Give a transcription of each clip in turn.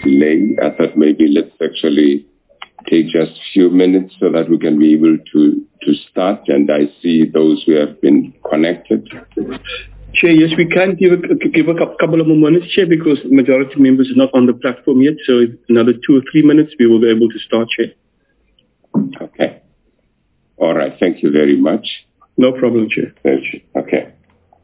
delay. I thought maybe let's actually take just a few minutes so that we can be able to start. And I see those who have been connected. Chair, yes, we can give a couple of more minutes, Chair, because the majority of members are not on the platform yet. So another 2 or 3 minutes, we will be able to start, Chair. Okay. All right. Thank you very much. No problem, Chair. Okay.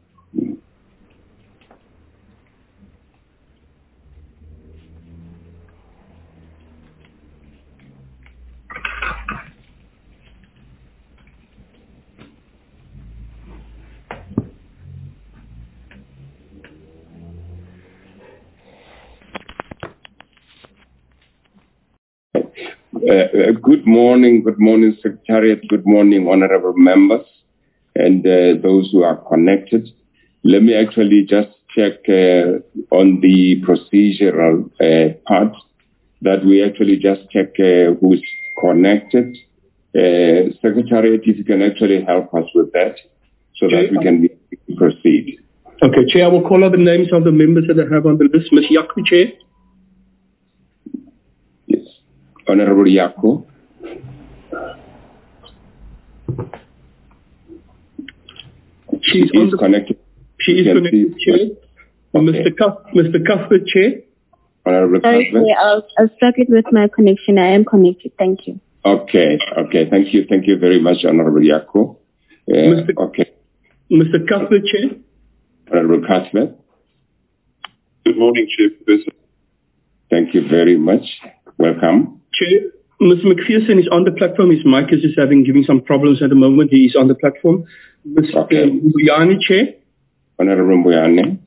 Good morning, Secretariat. Good morning, honorable members, and those who are connected. Let me actually just check on the procedural part that we actually just check who's connected. Secretariat, if you can actually help us with that so that we can proceed. Okay, Chair, I will call out the names of the members that I have on the list. Ms. Yaku, Chair. Honorable Yako. She is connected. She is connected, Chair. Okay. Mr. Cuthbert, Chair. Honorable Cuthbert. I'll struggle with my connection. I am connected. Thank you. Okay. Thank you very much, Honorable Yako. Mr. Cuthbert, Chair. Honorable Cuthbert. Good morning, Chairperson. Thank you very much. Welcome. Chair, Mr. McPherson is on the platform. His mic is just giving some problems at the moment. He is on the platform. Mr. Mbuyane, Chair. Honorable Mbuyane.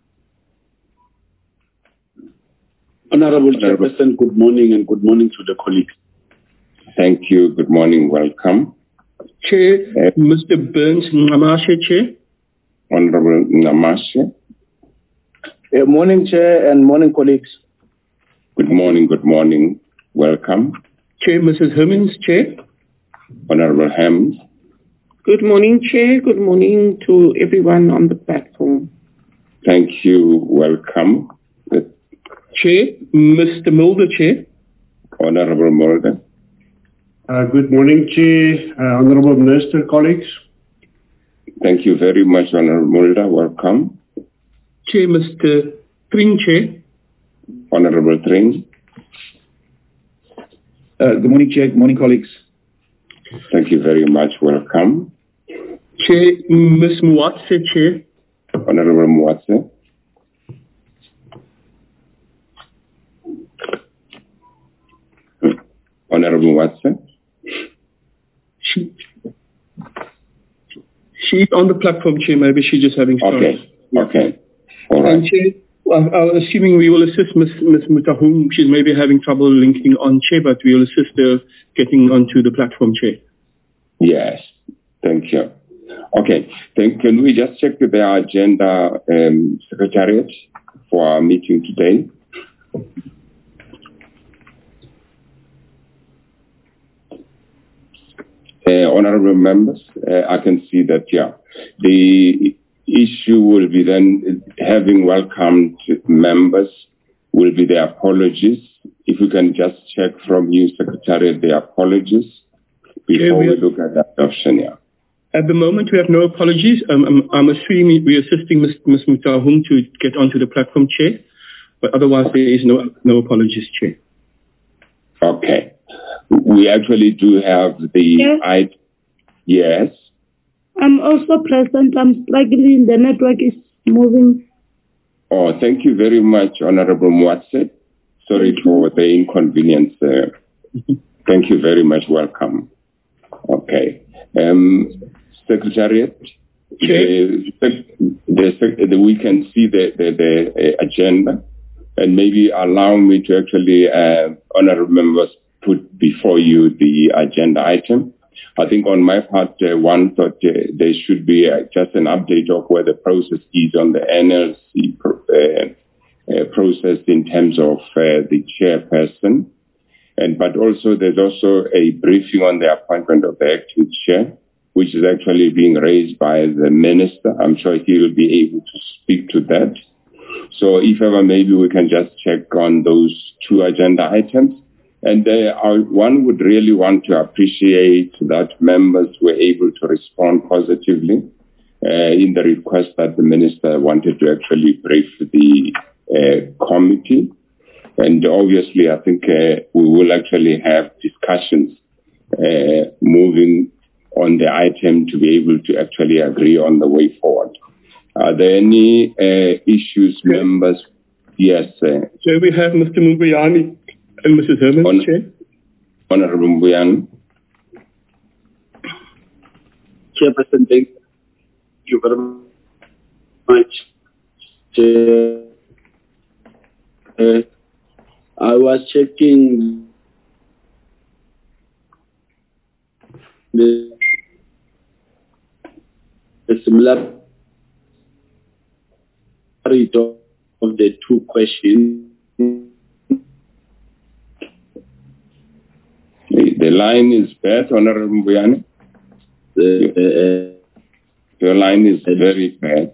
Honorable Chairperson, good morning and good morning to the colleagues. Thank you. Good morning. Welcome. Chair, Mr. Burns Namashe, Chair. Honorable Namashe. Morning, Chair, and morning, colleagues. Good morning. Welcome. Chair, Mrs. Hermans, Chair. Honorable Hermans. Good morning, Chair. Good morning to everyone on the platform. Thank you. Welcome. Chair, Mr. Mulder, Chair. Honorable Mulder. Good morning, Chair. Honorable Minister, colleagues. Thank you very much, Honorable Mulder. Welcome. Chair, Mr. Tring, Chair. Honorable Tring. Good morning, Chair. Good morning, colleagues. Thank you very much. Welcome. Chair, Ms. Mwatse, Chair. Honorable Mwatse. Honorable Mwatse. She's on the platform, Chair. Maybe she's just having trouble. Okay. All right. And Chair, assuming we will assist Ms. Mutahum, she's maybe having trouble linking on, Chair, but we will assist her getting onto the platform, Chair. Yes. Thank you. Okay. Then can we just check the agenda, Secretariat, for our meeting today? Honorable members, I can see that, the issue will be then having welcomed members will be the apologies. If we can just check from you, Secretariat, the apologies before we look at the adoption. At the moment, we have no apologies. I'm assuming we're assisting Ms. Mutahum to get onto the platform, Chair, but otherwise there is no apologies, Chair. Okay. We actually do have the Yes. I'm also present. I'm struggling. The network is moving. Oh, thank you very much, Honorable Mwatse. Sorry for the inconvenience. Thank you very much. Welcome. Okay. Secretariat, we can see the agenda, and maybe allow me to actually, honorable members, put before you the agenda item. I think on my part, one thought there should be just an update of where the process is on the NLC process in terms of the chairperson. But also there's also a briefing on the appointment of the acting chair, which is actually being raised by the minister. I'm sure he will be able to speak to that. So if ever, maybe we can just check on those 2 agenda items. And one would really want to appreciate that members were able to respond positively in the request that the minister wanted to actually brief the committee. And obviously, I think we will actually have discussions moving on the item to be able to actually agree on the way forward. Are there any issues, members? Yes. Chair, we have Mr. Mbuyane and Mrs. Herman, Chair. Honorable Mbuyane. Chairperson, thank you very much. I was checking the similarity of the 2 questions. The line is bad, Honorable Mbuyane. Your line is very bad.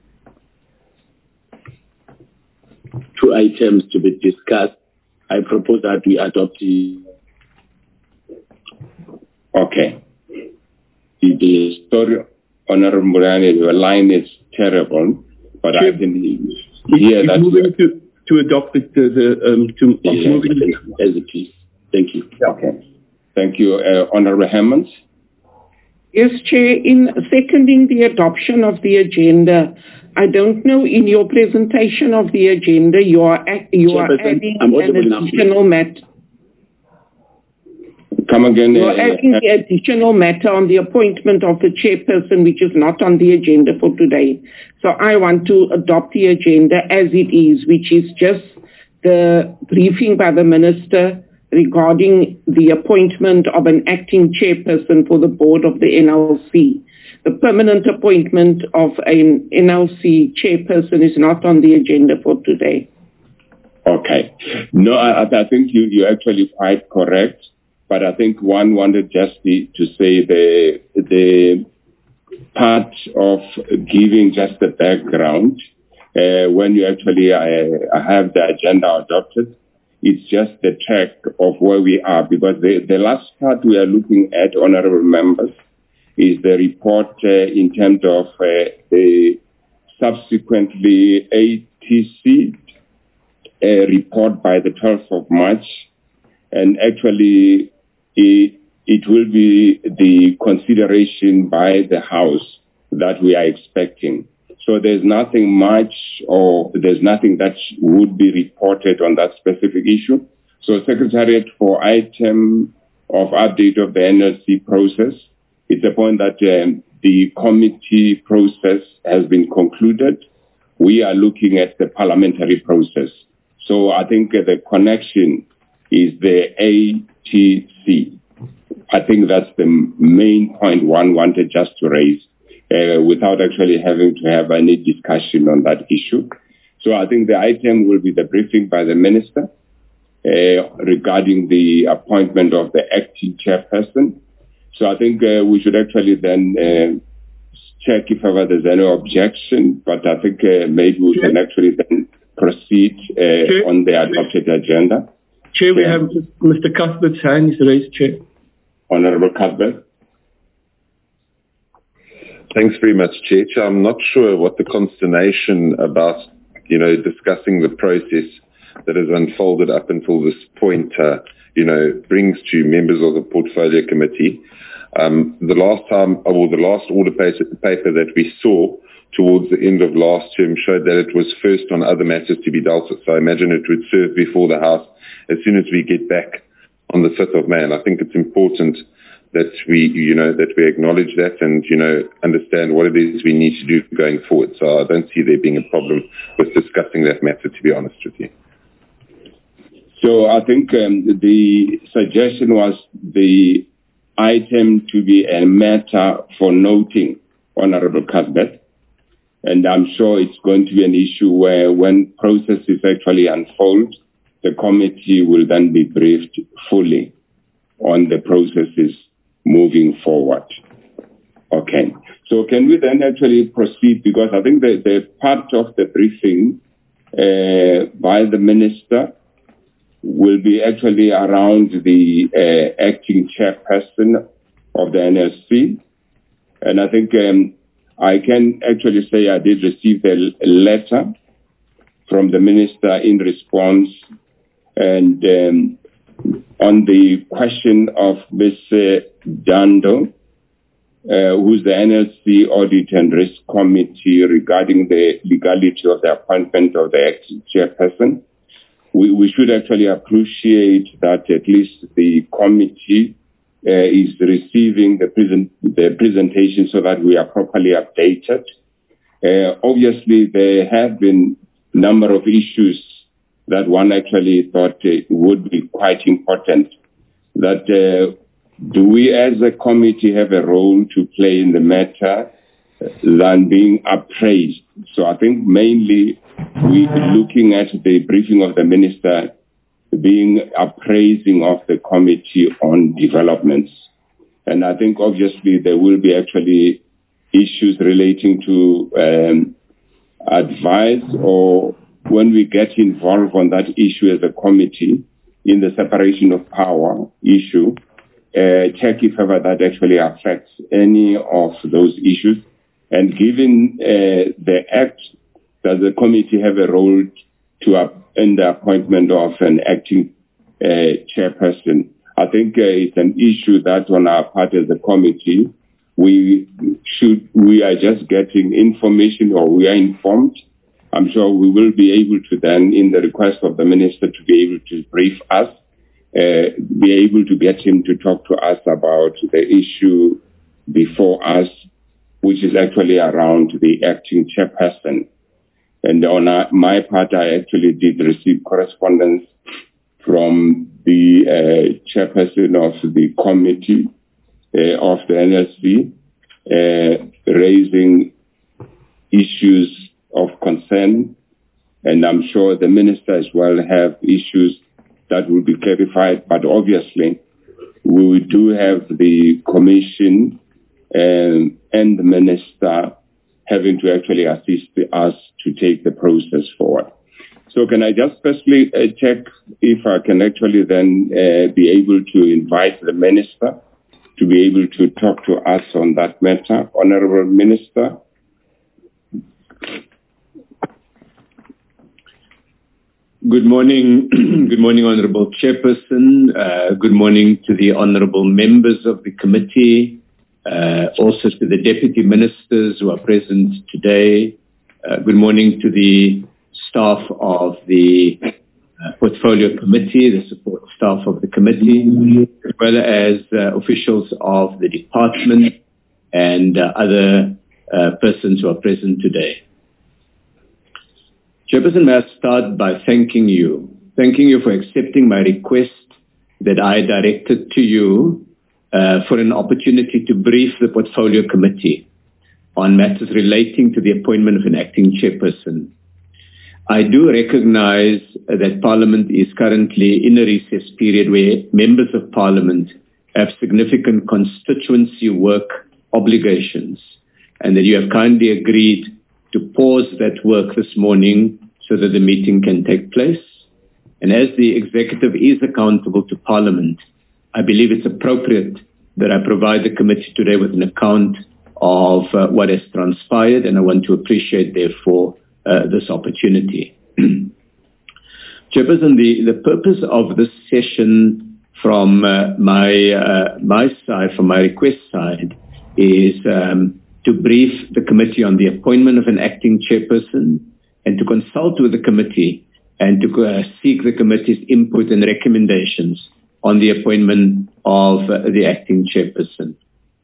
2 items to be discussed. I propose that we adopt the... Okay. Sorry, Honorable Mbuyane, your line is terrible, but Chair, I can hear that. Moving to adopt as it is. Thank you. Okay. Thank you. Honorable Hermans? Yes, Chair. In seconding the adoption of the agenda, I don't know, in your presentation of the agenda, you are adding an additional matter. Come again. You are adding the additional matter on the appointment of the chairperson, which is not on the agenda for today. So I want to adopt the agenda as it is, which is just the briefing by the minister regarding the appointment of an acting chairperson for the board of the NLC. The permanent appointment of an NLC chairperson is not on the agenda for today. Okay. No, I think you're actually quite correct. But I think one wanted just to say the part of giving just the background when you actually have the agenda adopted. It's just the check of where we are, because the last part we are looking at, honorable members, is the report in terms of the subsequently ATC report by the 12th of March. And actually, it will be the consideration by the House that we are expecting. So there's nothing much, or there's nothing that would be reported on that specific issue. So Secretariat, for item of update of the NLC process, it's a point that the committee process has been concluded. We are looking at the parliamentary process. So I think the connection is the ATC. I think that's the main point one wanted just to raise without actually having to have any discussion on that issue. So I think the item will be the briefing by the minister regarding the appointment of the acting chairperson. So I think we should actually then check if ever there's any objection, but I think maybe we can actually then proceed on the adopted agenda. Chair, we have Mr. Cuthbert's hand is raised, Chair. Honorable Cuthbert. Thanks very much, Chair. I'm not sure what the consternation about, discussing the process that has unfolded up until this point, brings to members of the Portfolio Committee. The last order paper that we saw towards the end of last term showed that it was first on other matters to be dealt with. So I imagine it would serve before the House as soon as we get back on the 5th of May. And I think it's important that we acknowledge that and, understand what it is we need to do going forward. So I don't see there being a problem with discussing that matter, to be honest with you. So I think the suggestion was the item to be a matter for noting, Honorable Cuthbert. And I'm sure it's going to be an issue where when processes actually unfold, the committee will then be briefed fully on the processes moving forward. Okay. So can we then actually proceed? Because I think the part of the briefing by the minister will be actually around the acting chairperson of the NLC. And I think I can actually say I did receive a letter from the minister in response, and on the question of Ms. Dando, who's the NLC Audit and Risk Committee, regarding the legality of the appointment of the acting chairperson. We should actually appreciate that at least the committee is receiving the presentation so that we are properly updated. Obviously, there have been a number of issues that one actually thought would be quite important. That do we as a committee have a role to play in the matter than being appraised? So I think mainly we're looking at the briefing of the minister being appraising of the committee on developments. And I think obviously there will be actually issues relating to advice, or when we get involved on that issue as a committee in the separation of power issue, check if ever that actually affects any of those issues. And given the act, does the committee have a role to in the appointment of an acting chairperson? I think it's an issue that on our part as a committee, we are just getting information, or we are informed. I'm sure we will be able to then, in the request of the minister, to be able to brief us, be able to get him to talk to us about the issue before us, which is actually around the acting chairperson. And on my part, I actually did receive correspondence from the chairperson of the committee of the NLC, raising issues of concern. And I'm sure the minister as well have issues that will be clarified. But obviously, we do have the commission and the minister having to actually assist us to take the process forward. So can I just firstly check if I can actually then be able to invite the minister to be able to talk to us on that matter. Honorable Minister. Good morning. Good morning, Honorable Chairperson. Good morning to the honorable members of the committee. Also to the deputy ministers who are present today. Good morning to the staff of the portfolio committee, the support staff of the committee, as well as officials of the department and other persons who are present today. Chairperson, may I start by thanking you for accepting my request that I directed to you for an opportunity to brief the portfolio committee on matters relating to the appointment of an acting chairperson. I do recognize that Parliament is currently in a recess period where members of Parliament have significant constituency work obligations, and that you have kindly agreed to pause that work this morning so that the meeting can take place. And as the executive is accountable to Parliament, I believe it's appropriate that I provide the committee today with an account of what has transpired, and I want to appreciate, therefore, this opportunity. Chairperson, the purpose of this session from my side, from my request side, is to brief the committee on the appointment of an acting chairperson and to consult with the committee and to seek the committee's input and recommendations on the appointment of the acting chairperson.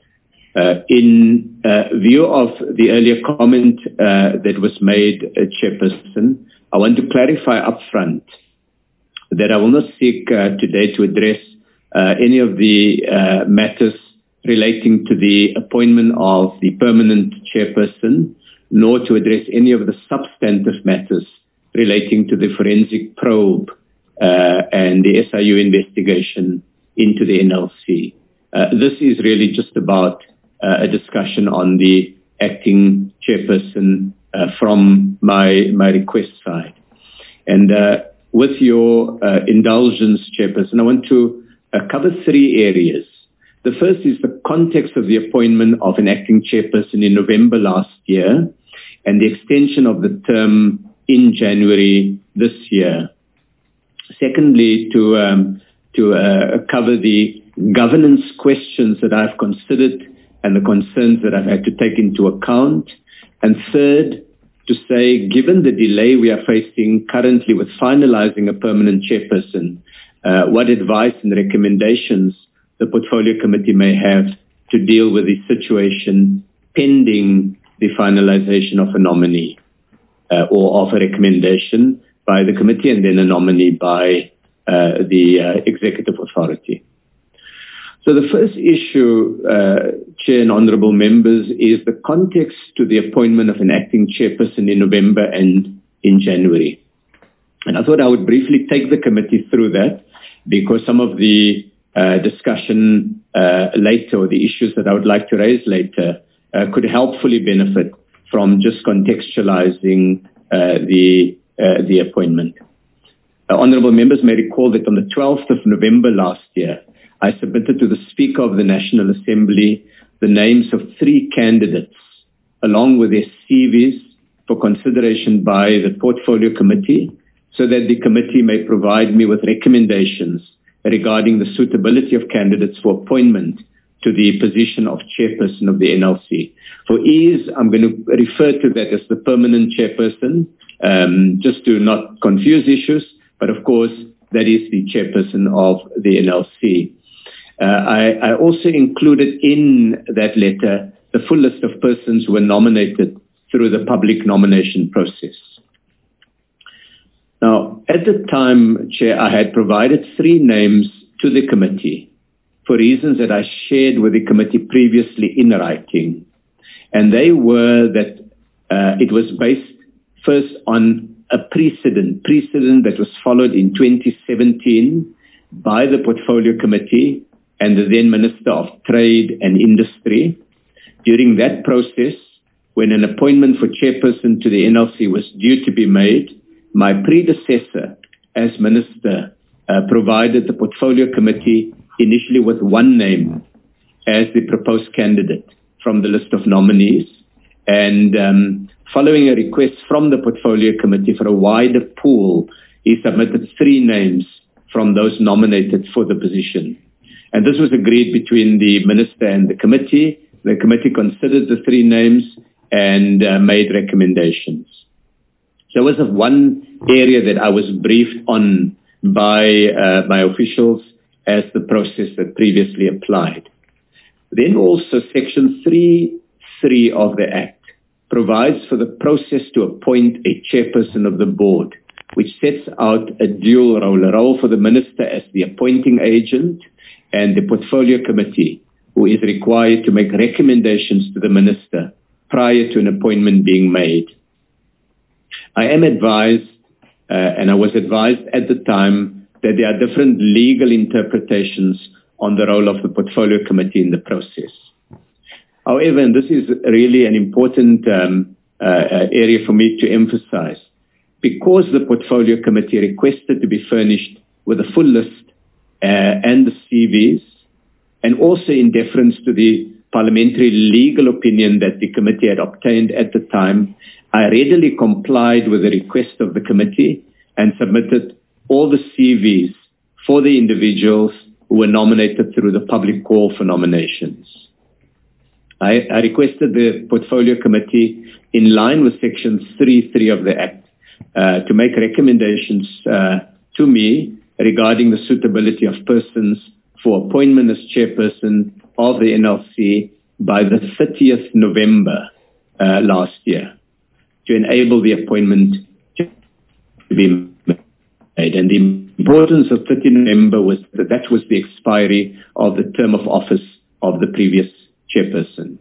In view of the earlier comment that was made, Chairperson, I want to clarify upfront that I will not seek today to address any of the matters relating to the appointment of the permanent chairperson, nor to address any of the substantive matters relating to the forensic probe and the SIU investigation into the NLC. This is really just about a discussion on the acting chairperson from my request side. And with your indulgence, Chairperson, I want to cover 3 areas. The first is the context of the appointment of an acting chairperson in November last year and the extension of the term in January this year. Secondly, to cover the governance questions that I've considered and the concerns that I've had to take into account. And third, to say, given the delay we are facing currently with finalizing a permanent chairperson, what advice and recommendations the Portfolio Committee may have to deal with the situation pending the finalization of a nominee or of a recommendation by the committee and then a nominee by the executive authority. So the first issue, Chair and Honourable Members, is the context to the appointment of an acting chairperson in November and in January. And I thought I would briefly take the committee through that because some of the discussion later or the issues that I would like to raise later could helpfully benefit from just contextualizing the appointment. Honourable Members may recall that on the 12th of November last year, I submitted to the Speaker of the National Assembly the names of 3 candidates along with their CVs for consideration by the Portfolio Committee so that the committee may provide me with recommendations regarding the suitability of candidates for appointment to the position of chairperson of the NLC. For ease, I'm going to refer to that as the permanent chairperson, just to not confuse issues, but of course, that is the chairperson of the NLC. I also included in that letter the full list of persons who were nominated through the public nomination process. Now, at the time, Chair, I had provided 3 names to the committee for reasons that I shared with the committee previously in writing. And they were that it was based first on a precedent that was followed in 2017 by the Portfolio Committee and the then Minister of Trade and Industry. During that process, when an appointment for chairperson to the NLC was due to be made, my predecessor as Minister provided the Portfolio Committee initially with 1 name as the proposed candidate from the list of nominees. And following a request from the Portfolio Committee for a wider pool, he submitted 3 names from those nominated for the position. And this was agreed between the Minister and the committee. The committee considered the 3 names and made recommendations. So there was one area that I was briefed on by officials as the process that previously applied. Then also Section 3.3 of the Act provides for the process to appoint a chairperson of the board, which sets out a dual role, a role for the Minister as the appointing agent and the Portfolio Committee, who is required to make recommendations to the Minister prior to an appointment being made. I am advised, and I was advised at the time, that there are different legal interpretations on the role of the Portfolio Committee in the process. However, and this is really an important area for me to emphasize, because the Portfolio Committee requested to be furnished with a full list and the CVs, and also in deference to the parliamentary legal opinion that the committee had obtained at the time, I readily complied with the request of the committee and submitted all the CVs for the individuals who were nominated through the public call for nominations. I requested the Portfolio Committee, in line with Section 3.3 of the Act, to make recommendations to me regarding the suitability of persons for appointment as chairperson of the NLC by the 30th November last year, to enable the appointment to be made. And the importance of 30 November was that was the expiry of the term of office of the previous chairperson.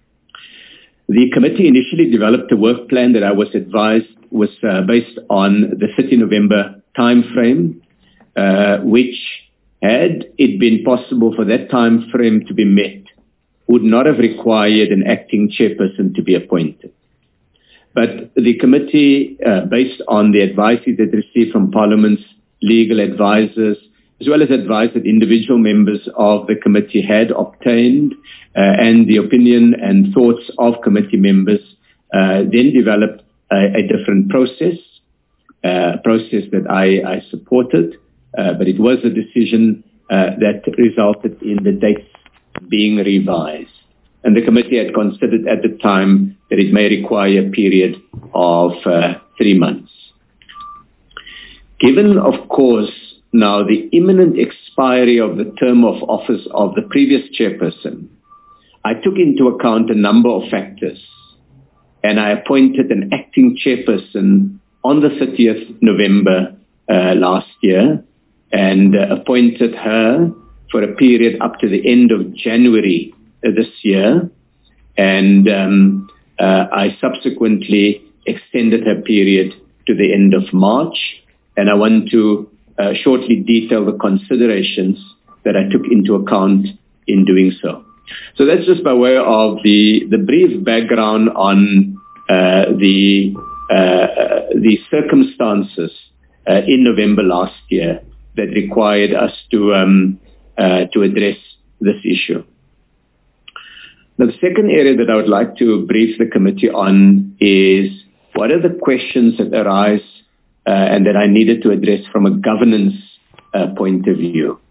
The committee initially developed a work plan that I was advised was based on the 30 November timeframe, which, had it been possible for that time frame to be met, would not have required an acting chairperson to be appointed. But the committee, based on the advice it had received from Parliament's legal advisors, as well as advice that individual members of the committee had obtained, and the opinion and thoughts of committee members, then developed a different process that I supported, but it was a decision that resulted in the dates being revised. And the committee had considered at the time that it may require a period of 3 months. Given, of course, now the imminent expiry of the term of office of the previous chairperson, I took into account a number of factors, and I appointed an acting chairperson on the 30th November last year, and appointed her for a period up to the end of January this year, and I subsequently extended her period to the end of March, and I want to shortly detail the considerations that I took into account in doing so. So that's just by way of the brief background on the circumstances in November last year that required us to address this issue. Now, the second area that I would like to brief the committee on is what are the questions that arise and that I needed to address from a governance point of view.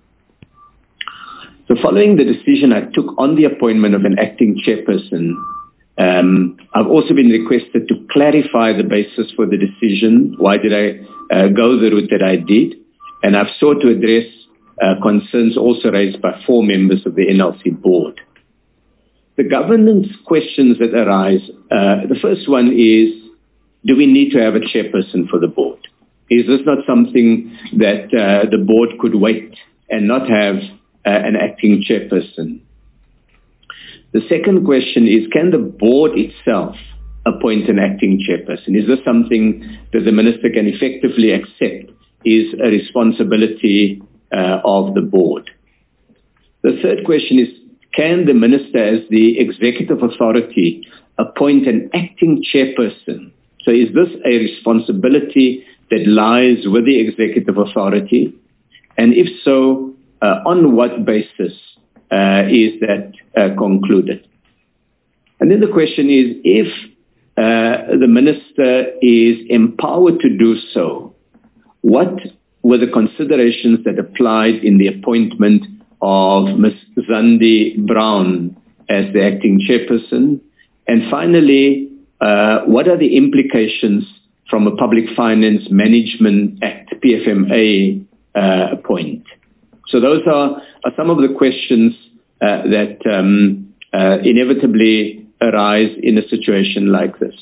So following the decision I took on the appointment of an acting chairperson, I've also been requested to clarify the basis for the decision. Why did I go the route that I did? And I've sought to address concerns also raised by 4 members of the NLC board. The governance questions that arise, the first one is, do we need to have a chairperson for the board? Is this not something that the board could wait and not have an acting chairperson? The second question is, can the board itself appoint an acting chairperson? Is this something that the minister can effectively accept is a responsibility of the board? The third question is, can the minister as the executive authority appoint an acting chairperson? So is this a responsibility that lies with the executive authority? And if so, on what basis is that concluded? And then the question is, if the minister is empowered to do so, what were the considerations that applied in the appointment of Ms. Zandi Brown as the acting chairperson? And finally, what are the implications from a Public Finance Management Act, PFMA, point? So those are some of the questions that inevitably arise in a situation like this.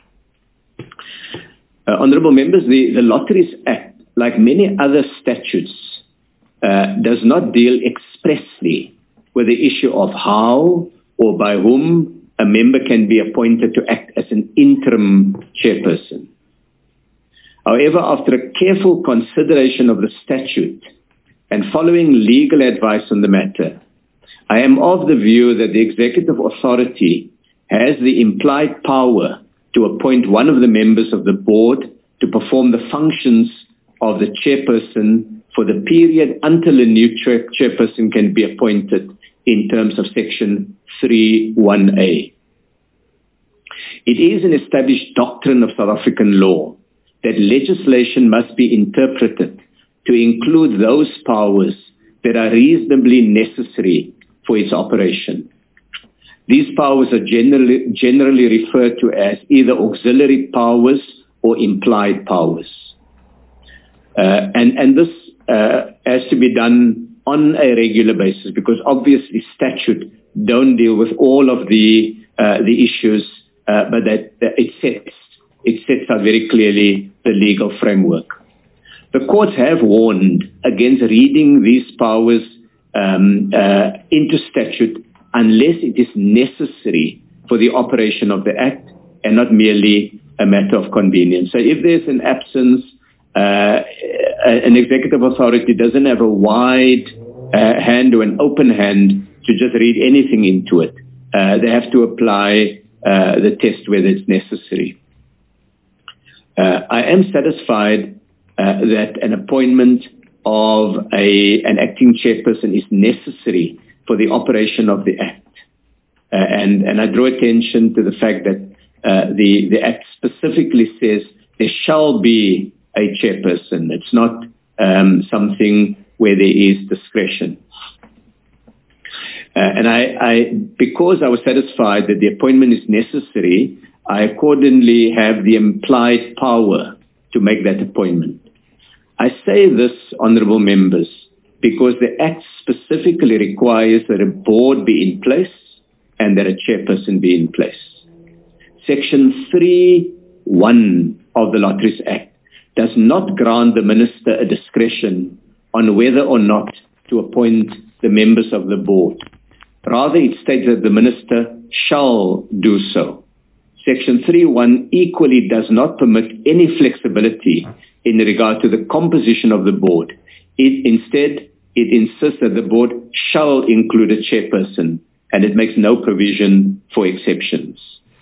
Honourable members, the Lotteries Act, like many other statutes, does not deal expressly with the issue of how or by whom a member can be appointed to act as an interim chairperson. However, after a careful consideration of the statute and following legal advice on the matter, I am of the view that the executive authority has the implied power to appoint one of the members of the board to perform the functions of the chairperson for the period until a new chairperson can be appointed in terms of Section 3(1)(a). It is an established doctrine of South African law that legislation must be interpreted to include those powers that are reasonably necessary for its operation. These powers are generally referred to as either auxiliary powers or implied powers. And this has to be done on a regular basis because obviously statute don't deal with all of the issues, but that it sets out very clearly the legal framework. The courts have warned against reading these powers into statute unless it is necessary for the operation of the Act and not merely a matter of convenience. So if there's an absence, an executive authority doesn't have a wide hand or an open hand to just read anything into it. They have to apply the test whether it's necessary. I am satisfied that an appointment of an acting chairperson is necessary for the operation of the Act. And I draw attention to the fact that the Act specifically says there shall be a chairperson. It's not something where there is discretion. And because I was satisfied that the appointment is necessary, I accordingly have the implied power to make that appointment. I say this, honourable members, because the Act specifically requires that a board be in place and that a chairperson be in place. Section 3(1) of the Lotteries Act does not grant the minister a discretion on whether or not to appoint the members of the board. Rather, it states that the minister shall do so. Section 3(1) equally does not permit any flexibility in regard to the composition of the board. Instead, it insists that the board shall include a chairperson, and it makes no provision for exceptions.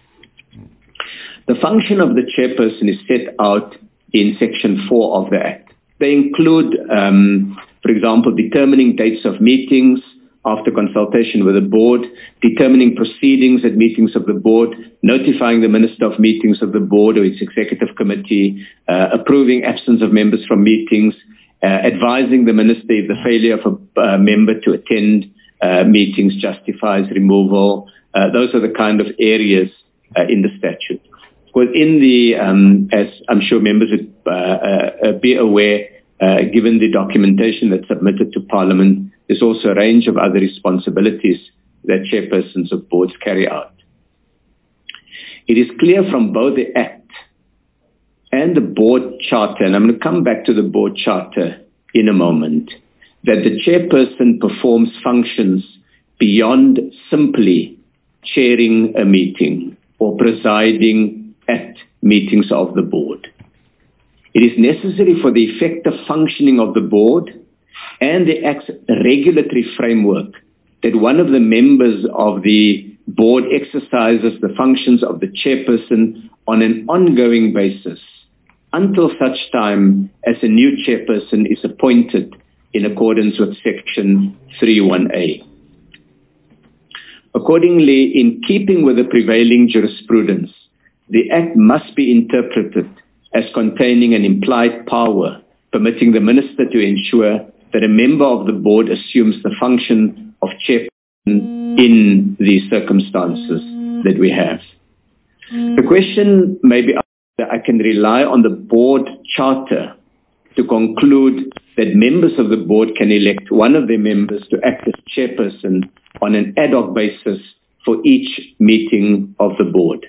The function of the chairperson is set out in Section 4 of the Act. They include, for example, determining dates of meetings after consultation with the board, determining proceedings at meetings of the board, notifying the minister of meetings of the board or its executive committee, approving absence of members from meetings, advising the minister if the failure of a member to attend meetings justifies removal. Those are the kind of areas in the statute. Within the, as I'm sure members would be aware, given the documentation that's submitted to Parliament, there's also a range of other responsibilities that chairpersons of boards carry out. It is clear from both the Act and the board charter, and I'm going to come back to the board charter in a moment, that the chairperson performs functions beyond simply chairing a meeting or presiding at meetings of the board. It is necessary for the effective functioning of the board and the Act's regulatory framework that one of the members of the board exercises the functions of the chairperson on an ongoing basis until such time as a new chairperson is appointed in accordance with Section 3(1)(a). Accordingly, in keeping with the prevailing jurisprudence, the Act must be interpreted as containing an implied power permitting the minister to ensure that a member of the board assumes the function of chairperson in these circumstances that we have. The question may be that I can rely on the board charter to conclude that members of the board can elect one of their members to act as chairperson on an ad hoc basis for each meeting of the board.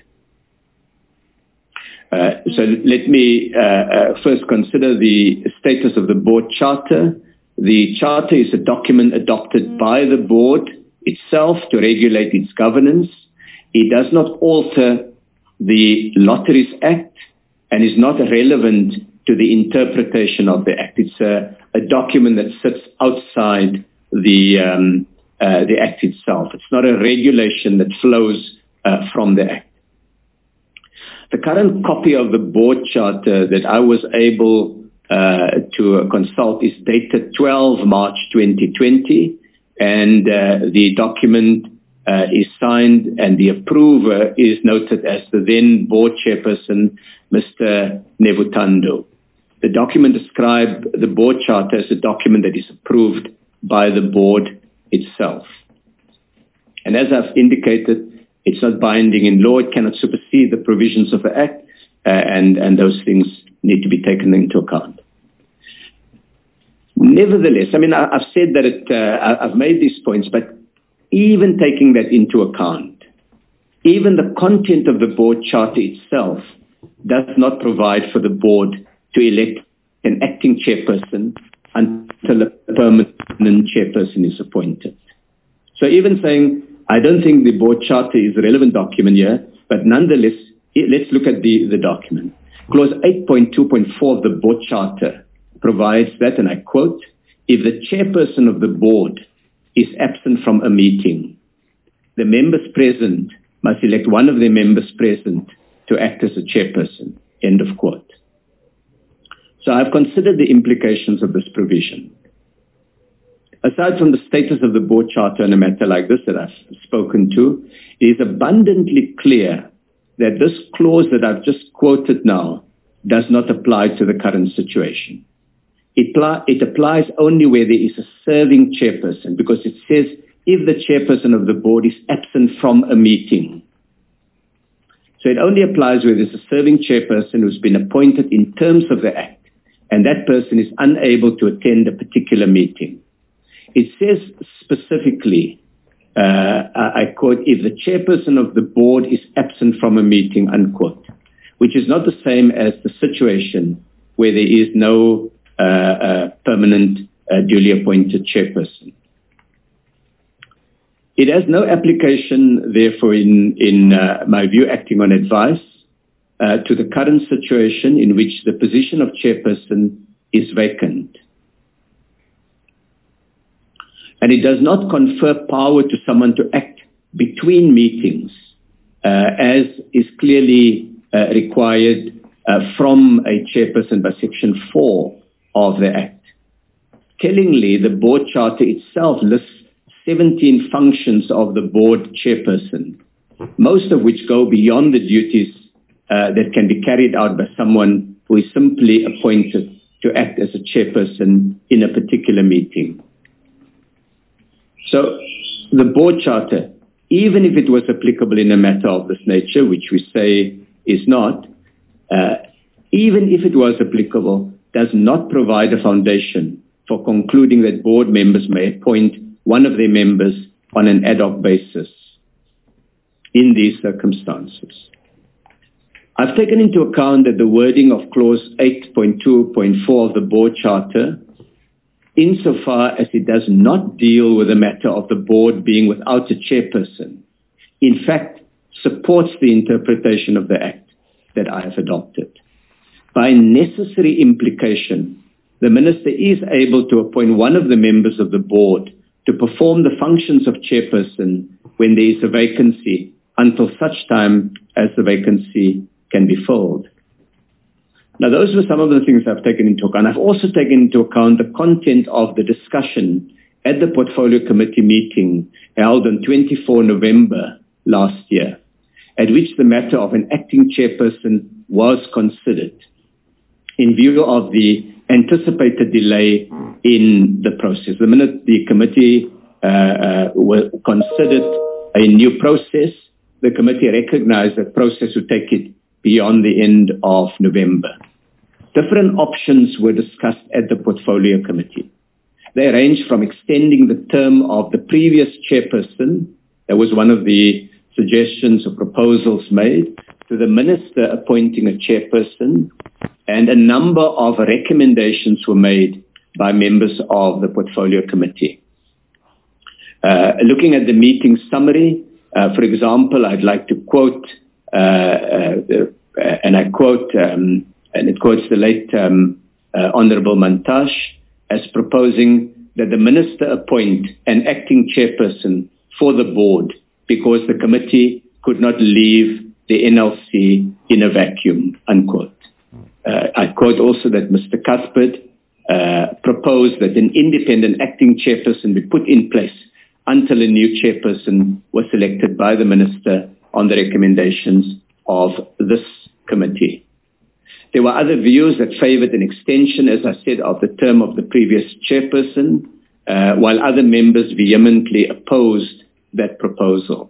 So let me first consider the status of the board charter. The charter is a document adopted by the board itself to regulate its governance. It does not alter the Lotteries Act and is not relevant to the interpretation of the Act. It's a document that sits outside the Act itself. It's not a regulation that flows from the Act. The current copy of the board charter that I was able to consult is dated 12 March 2020, and the document is signed and the approver is noted as the then board chairperson, Mr. Nevuthando. The document describes the board charter as a document that is approved by the board itself. And as I've indicated, it's not binding in law. It cannot supersede the provisions of the Act, and those things need to be taken into account. Nevertheless, I mean, I've said that I've made these points, but even taking that into account, even the content of the board charter itself does not provide for the board to elect an acting chairperson until a permanent chairperson is appointed. So even saying, I don't think the board charter is a relevant document here, but nonetheless, let's look at the document. Clause 8.2.4 of the board charter provides that, and I quote, if the chairperson of the board is absent from a meeting, the members present must elect one of their members present to act as a chairperson. End of quote. So I've considered the implications of this provision. Aside from the status of the board charter in a matter like this that I've spoken to, it is abundantly clear that this clause that I've just quoted now does not apply to the current situation. It applies only where there is a serving chairperson, because it says if the chairperson of the board is absent from a meeting. So it only applies where there's a serving chairperson who's been appointed in terms of the Act, and that person is unable to attend a particular meeting. It says specifically, I quote, if the chairperson of the board is absent from a meeting, unquote, which is not the same as the situation where there is no permanent duly appointed chairperson. It has no application, therefore, in my view, acting on advice, to the current situation in which the position of chairperson is vacant. And it does not confer power to someone to act between meetings, as is clearly required from a chairperson by Section 4 of the Act. Tellingly, the board charter itself lists 17 functions of the board chairperson, most of which go beyond the duties that can be carried out by someone who is simply appointed to act as a chairperson in a particular meeting. So the board charter, even if it was applicable in a matter of this nature, which we say is not, even if it was applicable, does not provide a foundation for concluding that board members may appoint one of their members on an ad hoc basis in these circumstances. I've taken into account that the wording of clause 8.2.4 of the board charter, insofar as it does not deal with the matter of the board being without a chairperson, in fact supports the interpretation of the Act that I have adopted. By necessary implication, the minister is able to appoint one of the members of the board to perform the functions of chairperson when there is a vacancy until such time as the vacancy can be filled. Now, those were some of the things I've taken into account. I've also taken into account the content of the discussion at the Portfolio Committee meeting held on 24 November last year, at which the matter of an acting chairperson was considered in view of the anticipated delay in the process. The minute the committee considered a new process, the committee recognized that process would take it beyond the end of November. Different options were discussed at the Portfolio Committee. They ranged from extending the term of the previous chairperson, that was one of the suggestions or proposals made, to the minister appointing a chairperson, and a number of recommendations were made by members of the Portfolio Committee. Looking at the meeting summary, for example, I'd like to quote, and I quote, and it quotes the late Honorable Mantashe as proposing that the minister appoint an acting chairperson for the board because the committee could not leave the NLC in a vacuum, unquote. I quote also that Mr. Cuthbert proposed that an independent acting chairperson be put in place until a new chairperson was selected by the minister on the recommendations of this committee. There were other views that favored an extension, as I said, of the term of the previous chairperson, while other members vehemently opposed that proposal.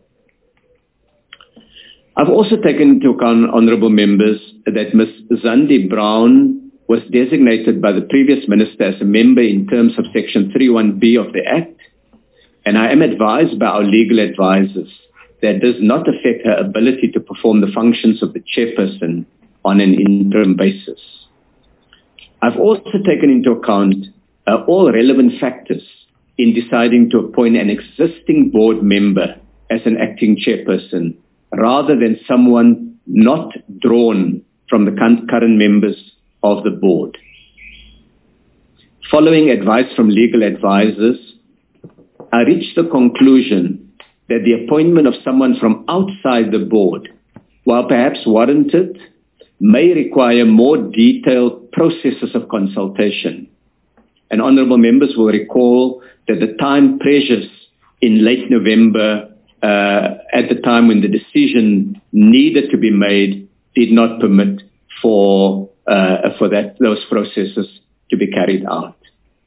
I've also taken into account, honourable members, that Ms. Zandi Brown was designated by the previous minister as a member in terms of Section 31B of the Act, and I am advised by our legal advisors that does not affect her ability to perform the functions of the chairperson on an interim basis. I've also taken into account all relevant factors in deciding to appoint an existing board member as an acting chairperson rather than someone not drawn from the current members of the board. Following advice from legal advisors, I reached the conclusion that the appointment of someone from outside the board, while perhaps warranted, may require more detailed processes of consultation. And honourable members will recall that the time pressures in late November, at the time when the decision needed to be made, did not permit for those processes to be carried out.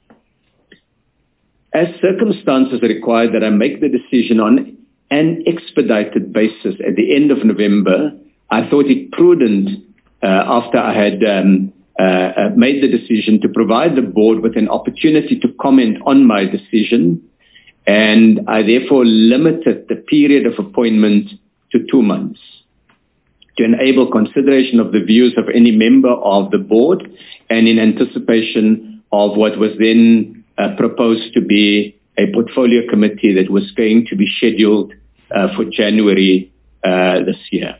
As circumstances require that I make the decision on an expedited basis at the end of November, I thought it prudent, after I had made the decision, to provide the board with an opportunity to comment on my decision, and I therefore limited the period of appointment to 2 months to enable consideration of the views of any member of the board and in anticipation of what was then proposed to be a portfolio committee that was going to be scheduled for January this year.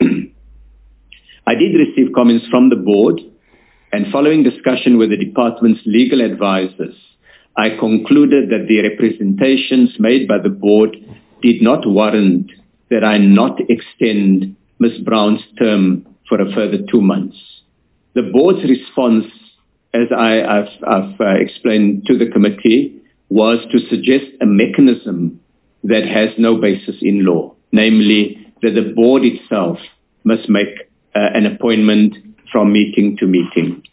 I did receive comments from the board, and following discussion with the department's legal advisors, I concluded that the representations made by the board did not warrant that I not extend Ms. Brown's term for a further 2 months. The board's response, as I've explained to the committee, was to suggest a mechanism that has no basis in law, namely that the board itself must make an appointment from meeting to meeting.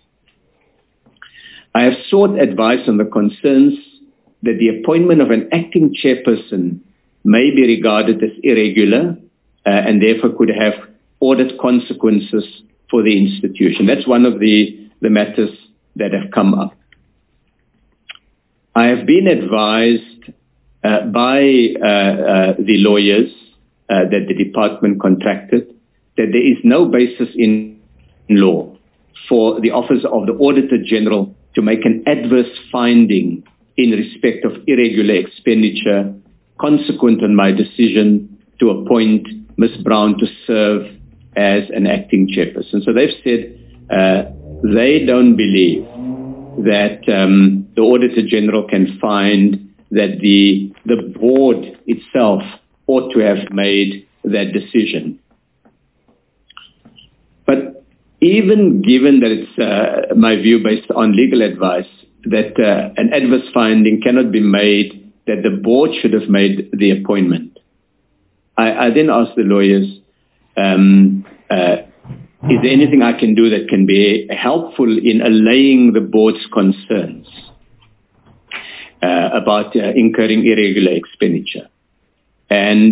I have sought advice on the concerns that the appointment of an acting chairperson may be regarded as irregular and therefore could have audit consequences for the institution. That's one of the matters that have come up. I have been advised by the lawyers that the department contracted that there is no basis in law for the Office of the Auditor General to make an adverse finding in respect of irregular expenditure consequent on my decision to appoint Ms. Brown to serve as an acting chairperson. So they've said they don't believe that the Auditor General can find that the board itself ought to have made that decision. But even given that it's my view based on legal advice that an adverse finding cannot be made, that the board should have made the appointment, I then asked the lawyers, is there anything I can do that can be helpful in allaying the board's concerns about incurring irregular expenditure? And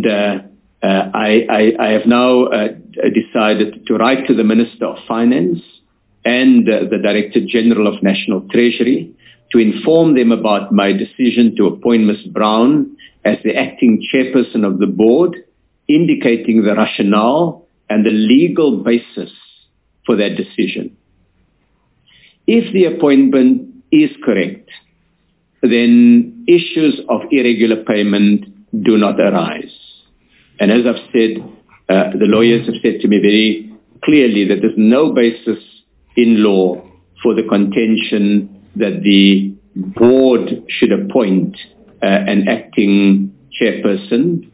I have now decided to write to the Minister of Finance and the Director General of National Treasury to inform them about my decision to appoint Ms. Brown as the acting chairperson of the board, indicating the rationale and the legal basis for that decision. If the appointment is correct, then issues of irregular payment do not arise. And as I've said, the lawyers have said to me very clearly that there's no basis in law for the contention that the board should appoint an acting chairperson,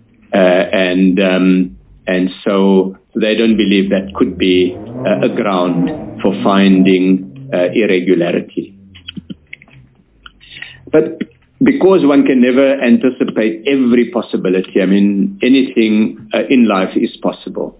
and so they don't believe that could be a ground for finding irregularity. But because one can never anticipate every possibility, I mean, anything in life is possible.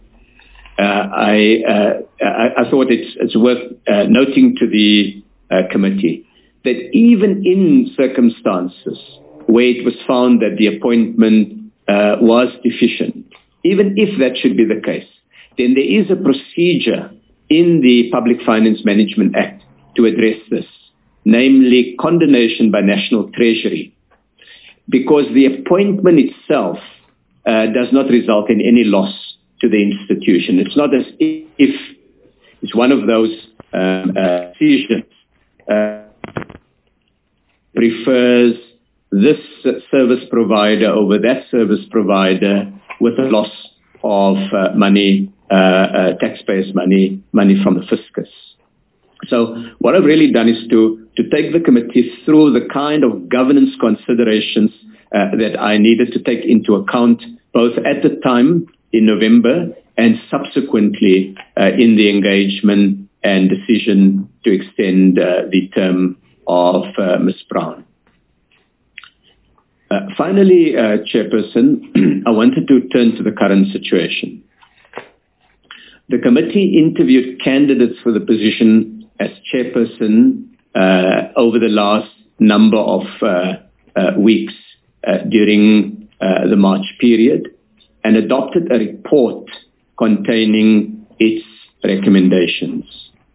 I thought it's worth noting to the committee that even in circumstances where it was found that the appointment was deficient, even if that should be the case, then there is a procedure in the Public Finance Management Act to address this, namely condonation by National Treasury, because the appointment itself does not result in any loss to the institution. It's not as if it's one of those decisions prefers this service provider over that service provider with a loss of money, taxpayers' money from the fiscus. So what I've really done is to take the committee through the kind of governance considerations that I needed to take into account both at the time in November and subsequently in the engagement and decision to extend the term of Ms. Brown. Finally, Chairperson, I wanted to turn to the current situation. The committee interviewed candidates for the position as chairperson over the last number of weeks during the March period and adopted a report containing its recommendations.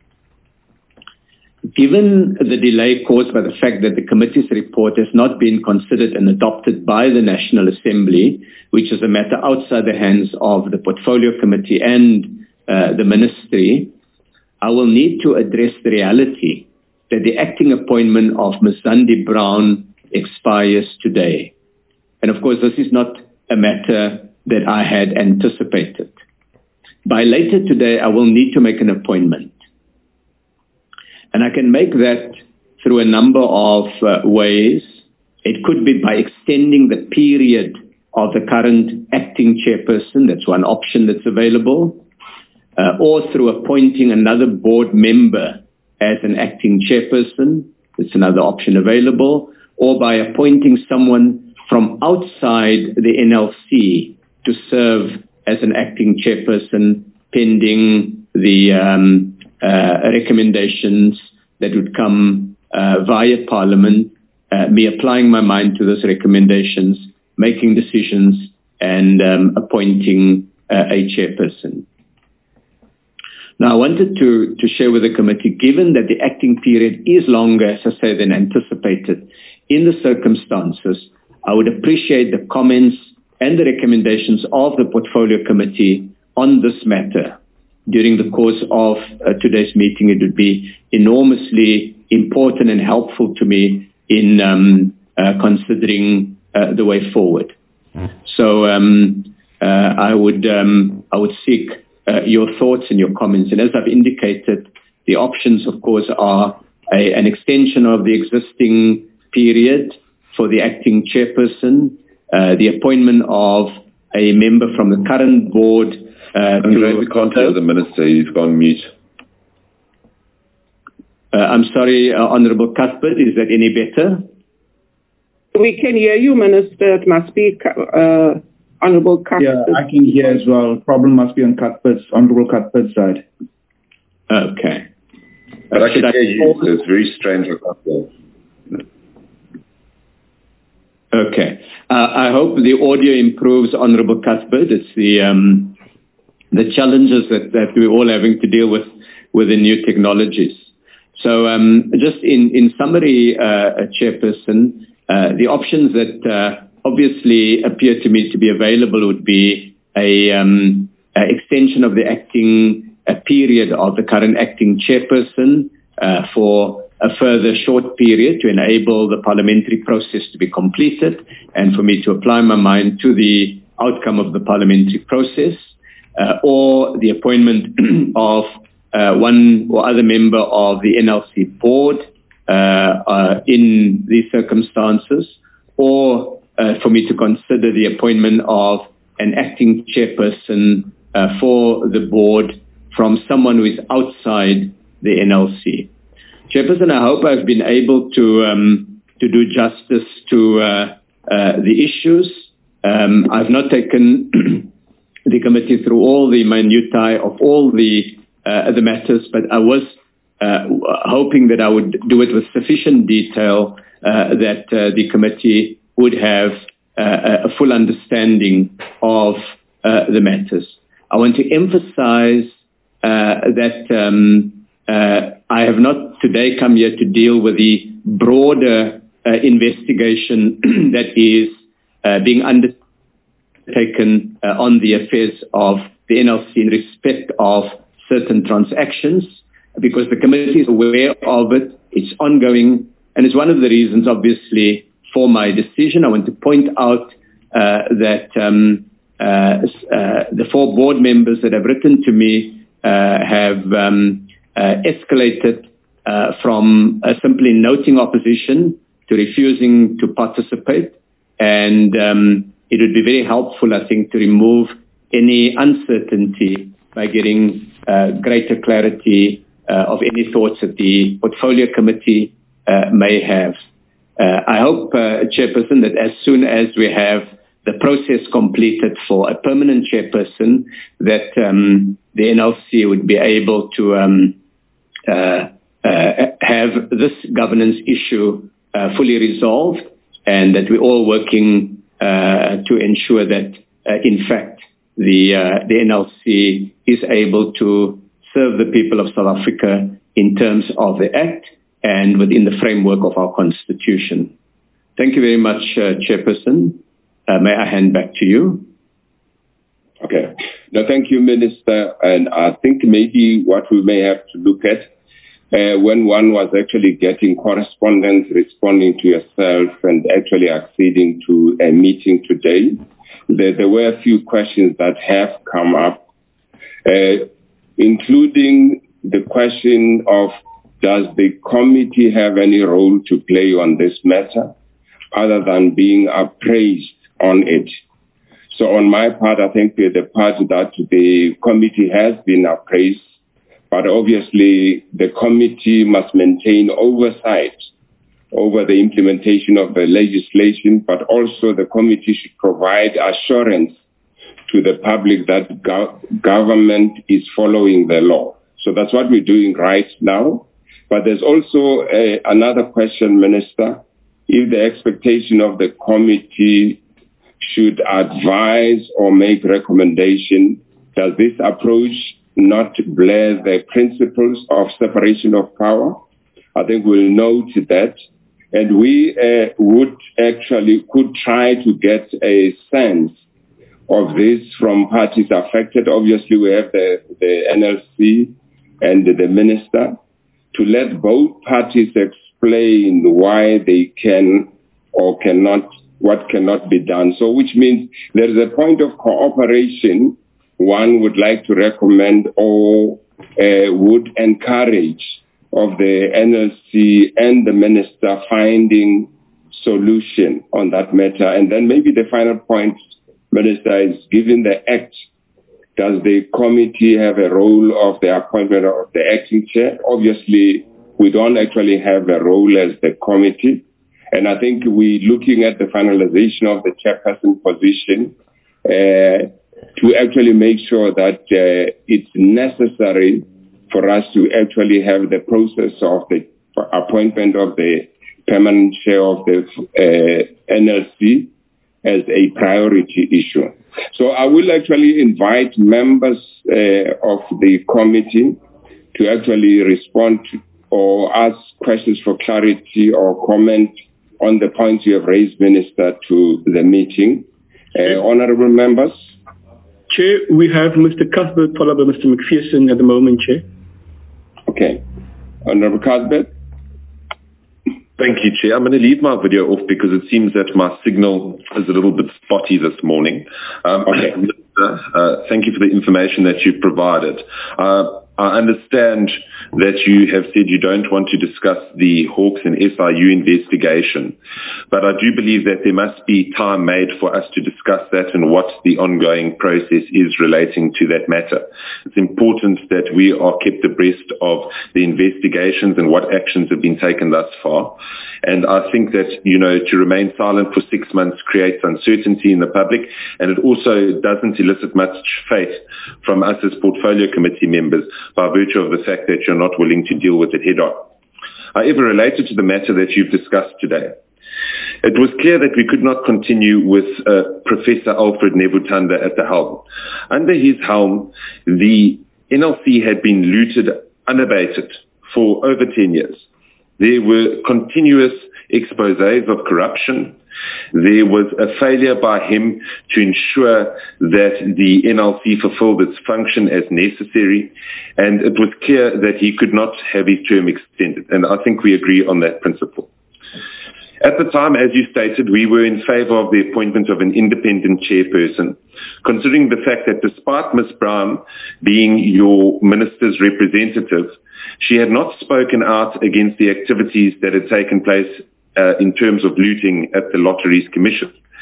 Given the delay caused by the fact that the committee's report has not been considered and adopted by the National Assembly, which is a matter outside the hands of the Portfolio Committee and the Ministry, I will need to address the reality that the acting appointment of Ms. Zandi Brown expires today. And of course, this is not a matter that I had anticipated. By later today, I will need to make an appointment. And I can make that through a number of ways. It could be by extending the period of the current acting chairperson. That's one option that's available. Or through appointing another board member as an acting chairperson. That's another option available. Or by appointing someone from outside the NLC to serve as an acting chairperson pending the recommendations that would come via Parliament, me applying my mind to those recommendations, making decisions, and appointing a chairperson. Now, I wanted to share with the committee, given that the acting period is longer, as I say, than anticipated, in the circumstances, I would appreciate the comments and the recommendations of the Portfolio Committee on this matter. During the course of today's meeting, it would be enormously important and helpful to me in considering the way forward. So I would seek your thoughts and your comments. And as I've indicated, the options, of course, are an extension of the existing period for the acting chairperson, the appointment of a member from the current board. We can't hear the minister. He's gone mute. I'm sorry, Honourable Cuthbert. Is that any better? We can hear you, Minister. It must be Honourable Cuthbert. Yeah, I can hear as well. Problem must be on Honourable Cuthbert's side. Okay. But I can hear you. It's very strange. Okay. I hope the audio improves, Honourable Cuthbert. It's the challenges that we're all having to deal with the new technologies. So just in summary, Chairperson, the options that obviously appear to me to be available would be a extension of the acting period of the current acting chairperson for a further short period to enable the parliamentary process to be completed and for me to apply my mind to the outcome of the parliamentary process, or the appointment of one or other member of the NLC board in these circumstances, or for me to consider the appointment of an acting chairperson for the board from someone who is outside the NLC. Chairperson, I hope I've been able to do justice to the issues. I've not taken the committee through all the minutiae of all the matters, but I was hoping that I would do it with sufficient detail that the committee would have a full understanding of the matters. I want to emphasize that I have not today come here to deal with the broader investigation that is being undertaken on the affairs of the NLC in respect of certain transactions, because the committee is aware of it, it's ongoing, and it's one of the reasons, obviously, for my decision. I want to point out that the 4 board members that have written to me have escalated from simply noting opposition to refusing to participate. And it would be very helpful, I think, to remove any uncertainty by getting greater clarity of any thoughts that the Portfolio Committee may have. I hope, Chairperson, that as soon as we have the process completed for a permanent chairperson, that the NLC would be able to have this governance issue fully resolved, and that we're all working to ensure that, in fact, the NLC is able to serve the people of South Africa in terms of the Act and within the framework of our Constitution. Thank you very much, Chairperson. May I hand back to you? Okay. No, thank you, Minister. And I think maybe what we may have to look at, when one was actually getting correspondence responding to yourself and actually acceding to a meeting today, there were a few questions that have come up, including the question of, does the committee have any role to play on this matter other than being appraised on it? So on my part, I think the part that the committee has been appraised, but obviously the committee must maintain oversight over the implementation of the legislation, but also the committee should provide assurance to the public that government is following the law. So that's what we're doing right now. But there's also another question, Minister. If the expectation of the committee should advise or make recommendation, does this approach not blur the principles of separation of power? I think we'll note that. And we could try to get a sense of this from parties affected. Obviously, we have the NLC and the Minister, to let both parties explain why they can or cannot, what cannot be done. So which means there is a point of cooperation one would like to recommend or would encourage of the NLC and the Minister finding solution on that matter. And then maybe the final point, Minister, is given the Act, does the committee have a role of the appointment of the acting chair? Obviously, we don't actually have a role as the committee. And I think we're looking at the finalization of the chairperson position to actually make sure that it's necessary for us to actually have the process of the appointment of the permanent chair of the NLC as a priority issue. So I will actually invite members of the committee to actually respond to, or ask questions for clarity or comment on the points you have raised, Minister, to the meeting. Honorable members. Chair, we have Mr. Cuthbert followed by Mr. McPherson at the moment, Chair. Okay. Honorable Cuthbert. Thank you, Chair. I'm going to leave my video off because it seems that my signal is a little bit spotty this morning. Okay. Thank you for the information that you've provided. I understand that you have said you don't want to discuss the Hawks and SIU investigation, but I do believe that there must be time made for us to discuss that and what the ongoing process is relating to that matter. It's important that we are kept abreast of the investigations and what actions have been taken thus far. And I think that, to remain silent for 6 months creates uncertainty in the public, and it also doesn't elicit much faith from us as portfolio committee members by virtue of the fact that you're not willing to deal with it head on. However, related to the matter that you've discussed today, it was clear that we could not continue with Professor Alfred Nebutanda at the helm. Under his helm, the NLC had been looted unabated for over 10 years. There were continuous exposés of corruption. There was a failure by him to ensure that the NLC fulfilled its function as necessary, and it was clear that he could not have his term extended, and I think we agree on that principle. At the time, as you stated, we were in favor of the appointment of an independent chairperson, considering the fact that despite Ms. Brown being your minister's representative, she had not spoken out against the activities that had taken place in terms of looting at the Lotteries Commission.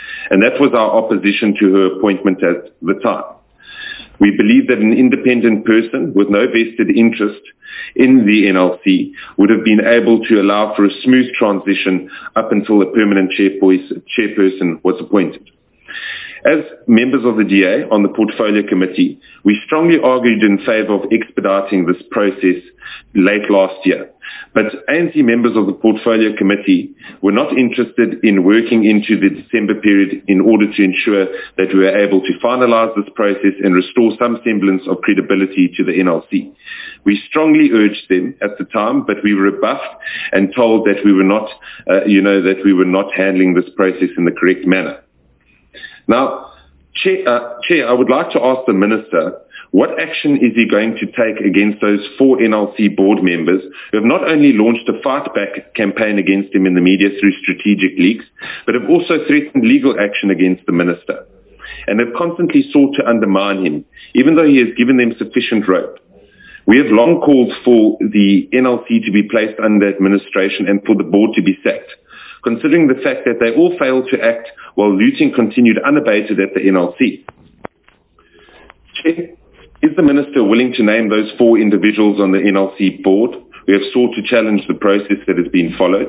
and that was our opposition to her appointment at the time. We believe that an independent person with no vested interest in the NLC would have been able to allow for a smooth transition up until a permanent chairperson was appointed. As members of the DA on the Portfolio Committee, we strongly argued in favour of expediting this process late last year. But ANC members of the Portfolio Committee were not interested in working into the December period in order to ensure that we were able to finalise this process and restore some semblance of credibility to the NLC. We strongly urged them at the time, but we were rebuffed and told that we were not, that we were not handling this process in the correct manner. Now, Chair, I would like to ask the Minister, what action is he going to take against those 4 NLC board members who have not only launched a fight-back campaign against him in the media through strategic leaks, but have also threatened legal action against the Minister, and have constantly sought to undermine him, even though he has given them sufficient rope? We have long called for the NLC to be placed under administration and for the board to be sacked, considering the fact that they all failed to act while looting continued unabated at the NLC. Chair, is the Minister willing to name those 4 individuals on the NLC board who have sought to challenge the process that has been followed?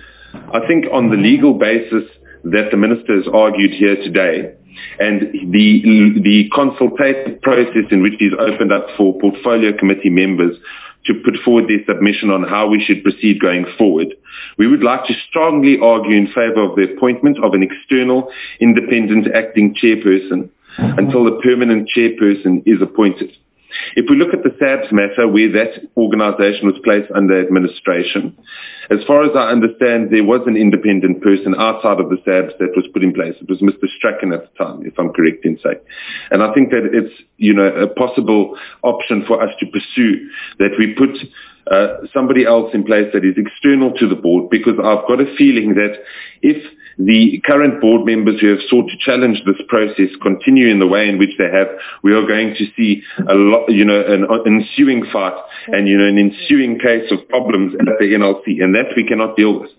I think on the legal basis that the Minister has argued here today, and the consultative process in which he's opened up for Portfolio Committee members to put forward their submission on how we should proceed going forward, we would like to strongly argue in favour of the appointment of an external, independent acting chairperson until a permanent chairperson is appointed. If we look at the SABS matter, where that organisation was placed under administration, as far as I understand, there was an independent person outside of the SABS that was put in place. It was Mr. Strachan at the time, if I'm correct in saying. And I think that it's, a possible option for us to pursue, that we put somebody else in place that is external to the board, because I've got a feeling that if the current board members who have sought to challenge this process continue in the way in which they have, we are going to see a lot, an ensuing fight and, an ensuing case of problems at the NLC, and that we cannot deal with.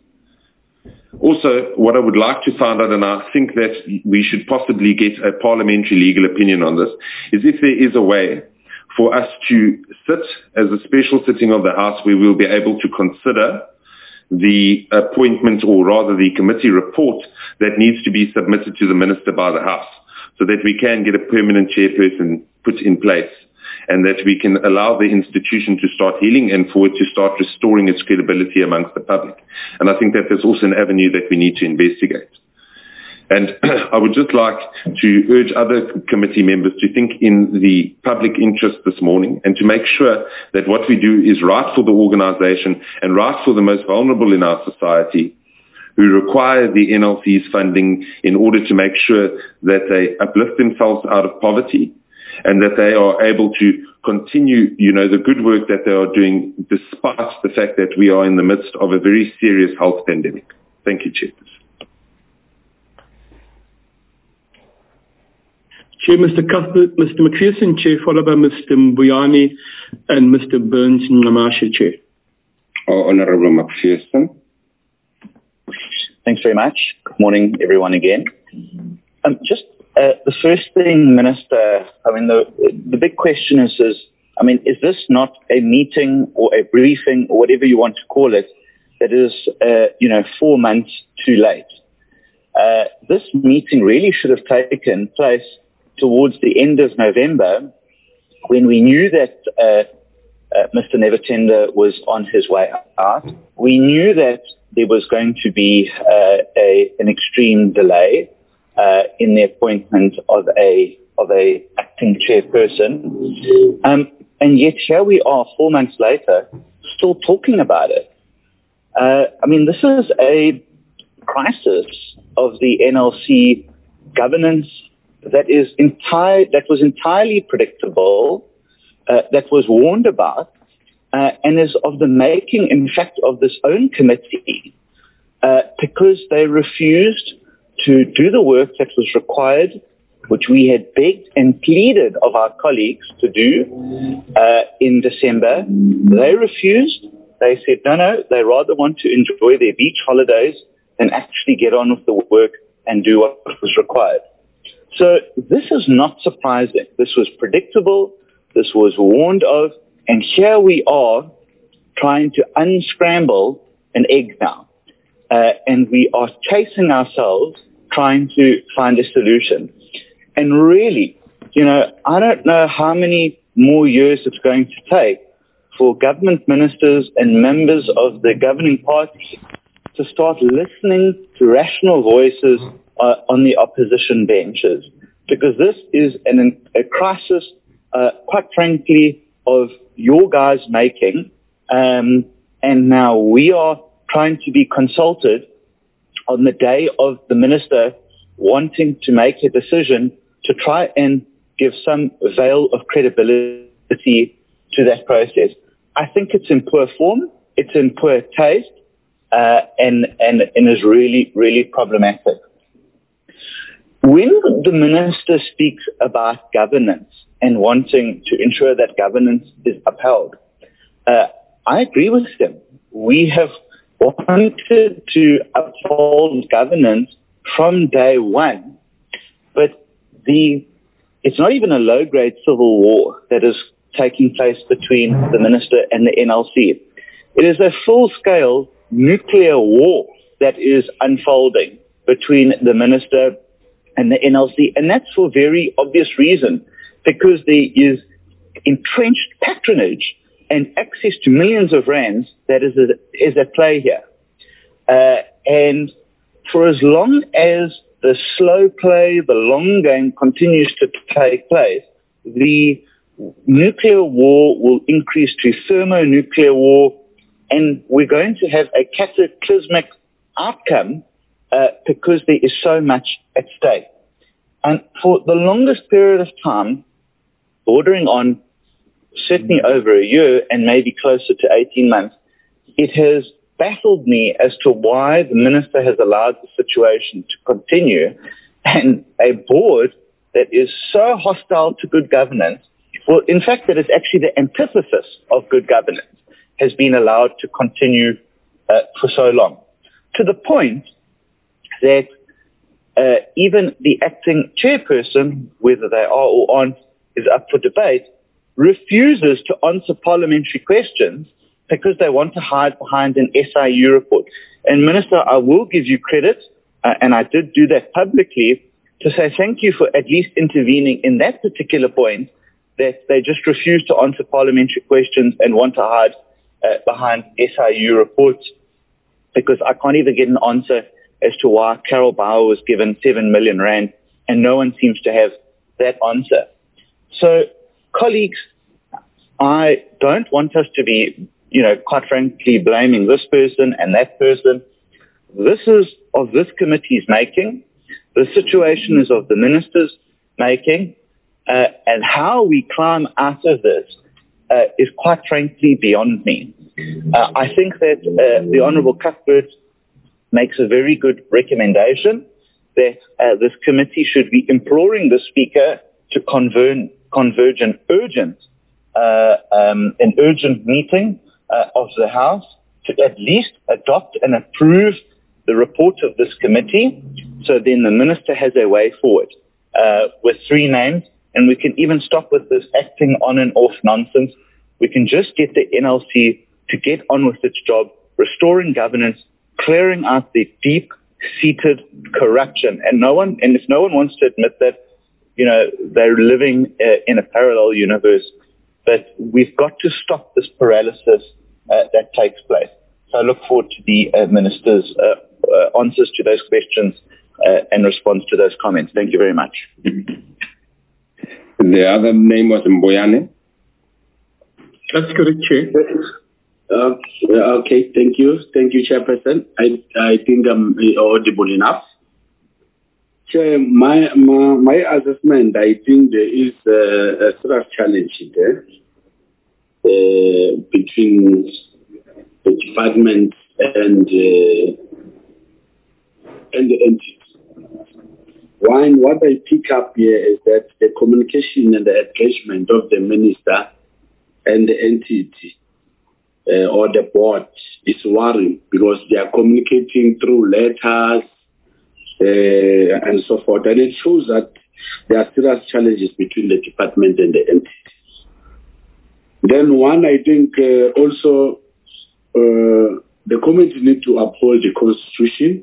Also, what I would like to find out, and I think that we should possibly get a parliamentary legal opinion on this, is if there is a way for us to sit as a special sitting of the House where we'll be able to consider the appointment, or rather the committee report that needs to be submitted to the Minister by the House, so that we can get a permanent chairperson put in place, and that we can allow the institution to start healing and for it to start restoring its credibility amongst the public. And I think that there's also an avenue that we need to investigate. And I would just like to urge other committee members to think in the public interest this morning, and to make sure that what we do is right for the organisation and right for the most vulnerable in our society, who require the NLC's funding in order to make sure that they uplift themselves out of poverty, and that they are able to continue, the good work that they are doing, despite the fact that we are in the midst of a very serious health pandemic. Thank you, Chair. Chair, Mr. Cuthbert, Mr. McPherson, Chair, followed by Mr. Mbuyane and Mr. Burns Namasha, Chair. Honourable McPherson. Thanks very much. Good morning, everyone, again. The first thing, Minister, the big question is this not a meeting or a briefing or whatever you want to call it that is, 4 months too late? This meeting really should have taken place towards the end of November, when we knew that Mr. Nevertender was on his way out. We knew that there was going to be an extreme delay in the appointment of a acting chairperson, and yet here we are 4 months later, still talking about it. This is a crisis of the NLC governance that was entirely predictable, that was warned about, and is of the making, in fact, of this own committee, because they refused to do the work that was required, which we had begged and pleaded of our colleagues to do in December. They refused. They said, no, they rather want to enjoy their beach holidays than actually get on with the work and do what was required. So this is not surprising. This was predictable. This was warned of. And here we are trying to unscramble an egg now. And we are chasing ourselves trying to find a solution. And really, I don't know how many more years it's going to take for government ministers and members of the governing party to start listening to rational voices on the opposition benches. Because this is a crisis, quite frankly, of your guys' making. And now we are trying to be consulted on the day of the minister wanting to make a decision to try and give some veil of credibility to that process. I think it's in poor form, it's in poor taste, and is really, really problematic. When the minister speaks about governance and wanting to ensure that governance is upheld, I agree with him. We have wanted to uphold governance from day one, but it's not even a low-grade civil war that is taking place between the minister and the NLC. It is a full-scale nuclear war that is unfolding between the minister and the NLC, and that's for very obvious reason, because there is entrenched patronage and access to millions of rands that is at play here. And for as long as the slow play, the long game continues to take place, the nuclear war will increase to thermonuclear war, and we're going to have a cataclysmic outcome because there is so much at stake. And for the longest period of time, bordering on certainly over a year and maybe closer to 18 months, it has baffled me as to why the minister has allowed the situation to continue, and a board that is so hostile to good governance, well, in fact, that is actually the antithesis of good governance, has been allowed to continue for so long. To the point that even the acting chairperson, whether they are or aren't, is up for debate, refuses to answer parliamentary questions because they want to hide behind an SIU report. And Minister, I will give you credit, and I did do that publicly, to say thank you for at least intervening in that particular point, that they just refuse to answer parliamentary questions and want to hide behind SIU reports, because I can't even get an answer as to why Carol Bauer was given 7 million rand, and no one seems to have that answer. So, colleagues, I don't want us to be, quite frankly, blaming this person and that person. This is of this committee's making. The situation is of the minister's making. And how we climb out of this is quite frankly beyond me. I think that the Honourable Cuthbert makes a very good recommendation that this committee should be imploring the Speaker to converge an urgent meeting of the House to at least adopt and approve the report of this committee, so then the minister has a way forward with 3 names, and we can even stop with this acting on and off nonsense. We can just get the NLC to get on with its job, restoring governance, clearing out the deep-seated corruption. And if no one wants to admit that, they're living in a parallel universe, but we've got to stop this paralysis that takes place. So I look forward to the minister's answers to those questions and response to those comments. Thank you very much. The other name was Mboyane. That's correct, Chair. Okay, thank you. Thank you, Chairperson. I think I'm audible enough. Chair, my assessment, I think there is a sort of challenge there between the department and the entity. One, what I pick up here is that the communication and the engagement of the minister and the entity or the board is worrying, because they are communicating through letters, and so forth. And it shows that there are serious challenges between the department and the entity. Then one, I think also the committee need to uphold the constitution.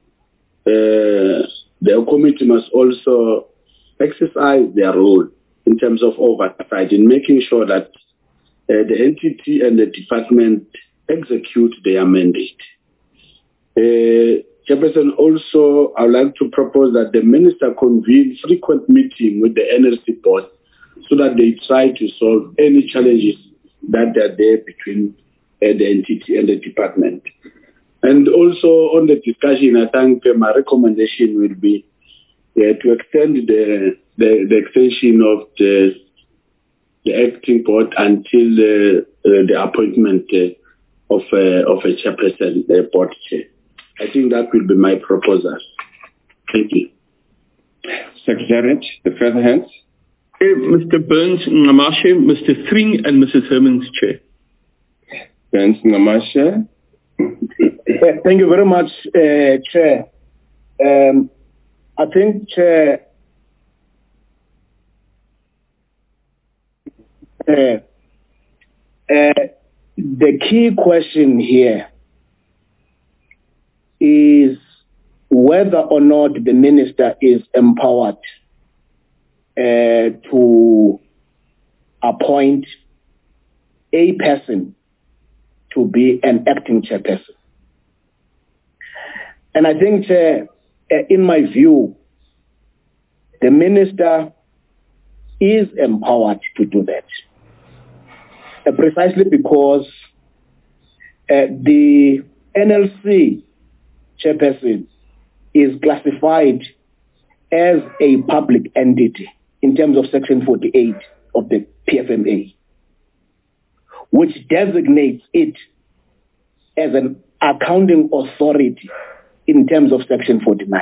The committee must also exercise their role in terms of oversight in making sure that the entity and the department execute their mandate. Chairperson, also, I would like to propose that the minister convene frequent meetings with the NLC board so that they try to solve any challenges that are there between the entity and the department. And also on the discussion, I think my recommendation will be to extend the extension of the acting board until the appointment of a chairperson, board chair. I think that will be my proposal. Thank you. Secretariat, the further hands. Mr. Burns Ngamashe, Mr. Thring, and Mrs. Hermans, Chair. Burns Ngamashe. Thank you very much, Chair. I think, Chair, the key question here is whether or not the minister is empowered to appoint a person to be an acting chairperson. And I think, in my view, the minister is empowered to do that. Precisely because the NLC chairperson is classified as a public entity in terms of Section 48 of the PFMA, which designates it as an accounting authority in terms of Section 49,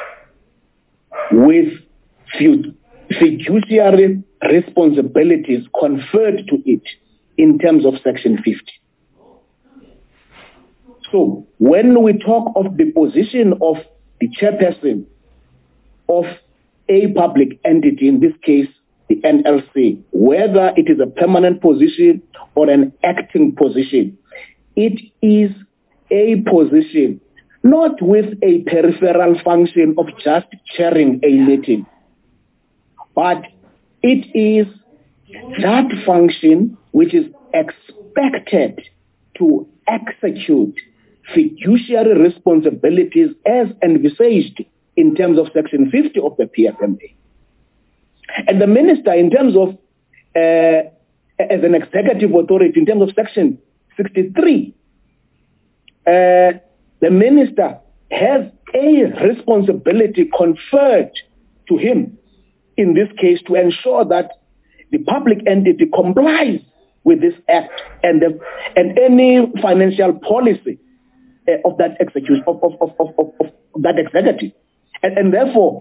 with fiduciary responsibilities conferred to it in terms of Section 50. So when we talk of the position of the chairperson of a public entity, in this case, the NLC, whether it is a permanent position or an acting position, it is a position not with a peripheral function of just chairing a meeting, but it is that function which is expected to execute fiduciary responsibilities as envisaged in terms of Section 50 of the PFMA. And the minister, in terms of, as an executive authority, in terms of Section 63, the minister has a responsibility conferred to him, in this case, to ensure that the public entity complies with this act and any financial policy of that execution of that executive, and therefore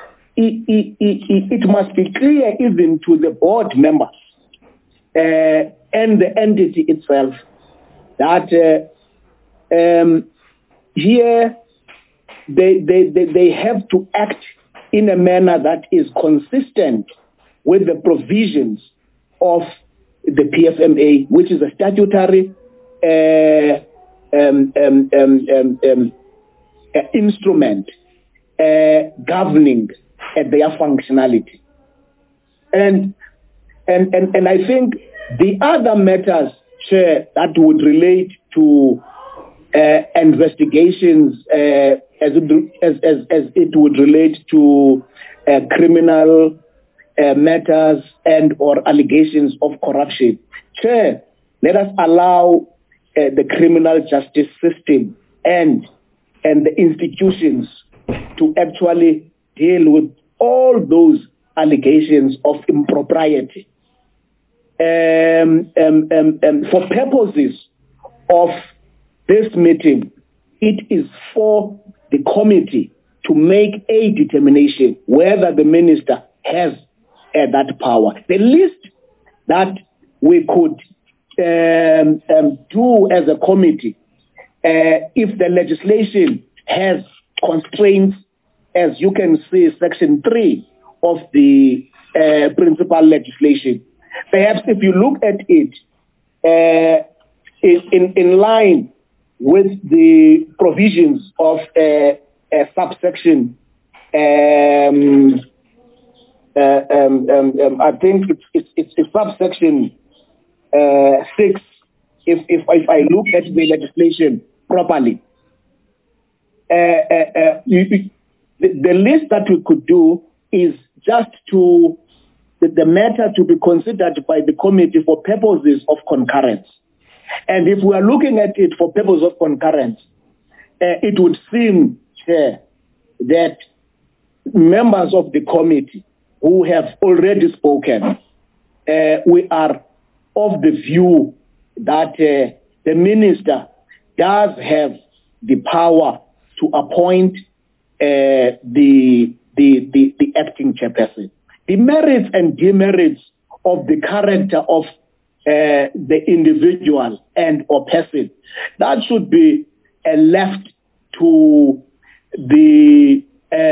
it must be clear even to the board members and the entity itself that here they have to act in a manner that is consistent with the provisions of the PFMA, which is a statutory instrument governing their functionality. And I think the other matters, Chair, that would relate to investigations as it would relate to criminal matters and or allegations of corruption. Chair, let us allow the criminal justice system and the institutions to actually deal with all those allegations of impropriety. For purposes of this meeting, it is for the committee to make a determination whether the minister has that power. The least that we could do as a committee, if the legislation has constraints as you can see, Section 3 of the principal legislation. Perhaps if you look at it in line with the provisions of subsection, I think it's subsection 6. If I look at the legislation properly, the least that we could do is just to the matter to be considered by the committee for purposes of concurrence. And if we are looking at it for purposes of concurrence, it would seem, Chair, that members of the committee who have already spoken, we are of the view that the minister does have the power to appoint the acting chairperson. The merits and demerits of the character of the individual and or person, that should be left to the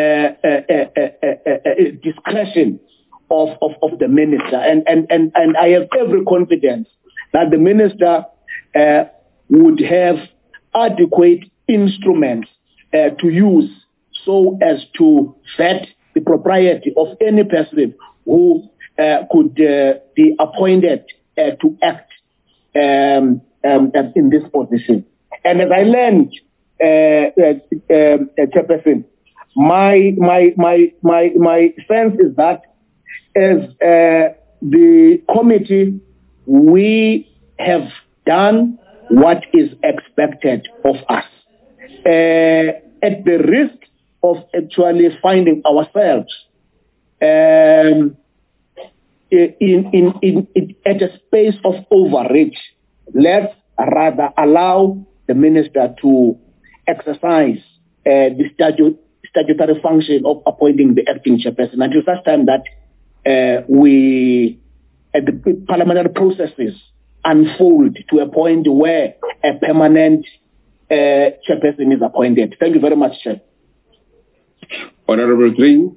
discretion of the minister. And I have every confidence that the minister would have adequate instruments to use so as to vet the propriety of any person who could be appointed to act in this position. And as I learned, Chairperson, my sense is that as the committee, we have done what is expected of us. At the risk of actually finding ourselves at a space of overreach, let's rather allow the minister to exercise the statutory function of appointing the acting chairperson until such time that the parliamentary processes unfold to a point where a permanent chairperson is appointed. Thank you very much, Chair. Honorable Green.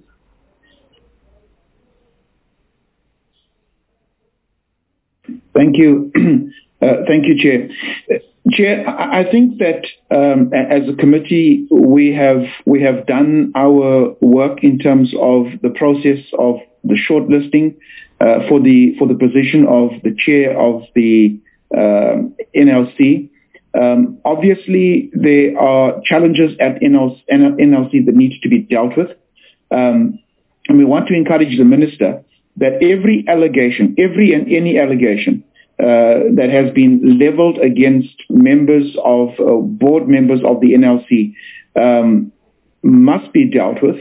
Thank you. Thank you, Chair. Chair, I think that as a committee, we have done our work in terms of the process of the shortlisting for the position of the chair of the NLC. Obviously, there are challenges at NLC that need to be dealt with. And we want to encourage the minister that every and any allegation that has been leveled against members of board members of the NLC must be dealt with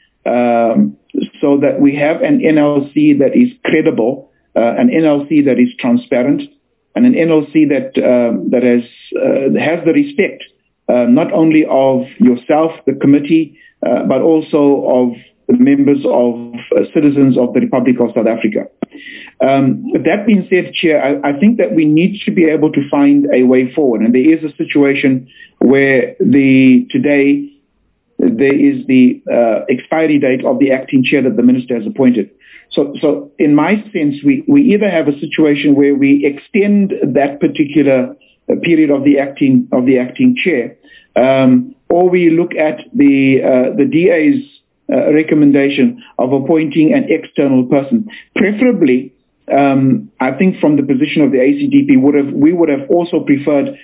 so that we have an NLC that is credible, an NLC that is transparent, and an NLC that has the respect not only of yourself, the committee, but also of the members of citizens of the Republic of South Africa. That being said, Chair, I think that we need to be able to find a way forward. And there is a situation where today there is the expiry date of the acting chair that the minister has appointed. So in my sense, we either have a situation where we extend that particular period of the acting chair, or we look at the DA's recommendation of appointing an external person. Preferably, I think from the position of the ACDP, we would have also preferred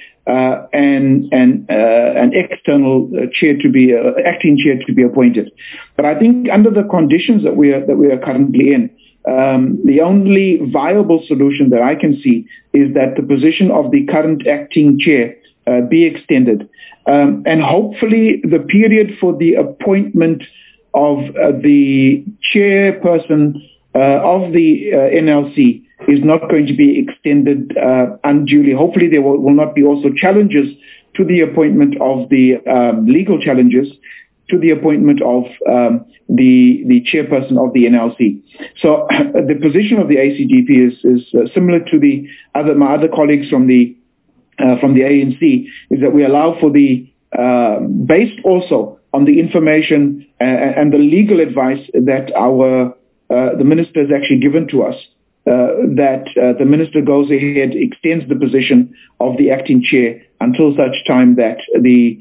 an external chair to be acting chair to be appointed. But I think under the conditions that we are currently in, the only viable solution that I can see is that the position of the current acting chair be extended, and hopefully the period for the appointment of the chairperson of the NLC is not going to be extended unduly. Hopefully there will not be also challenges to the appointment of the legal challenges to the appointment of the chairperson of the NLC. So the position of the ACDP is similar to my other colleagues from the ANC, is that we allow for based also on the information and the legal advice that the minister has actually given to us, that the minister goes ahead, extends the position of the acting chair until such time that the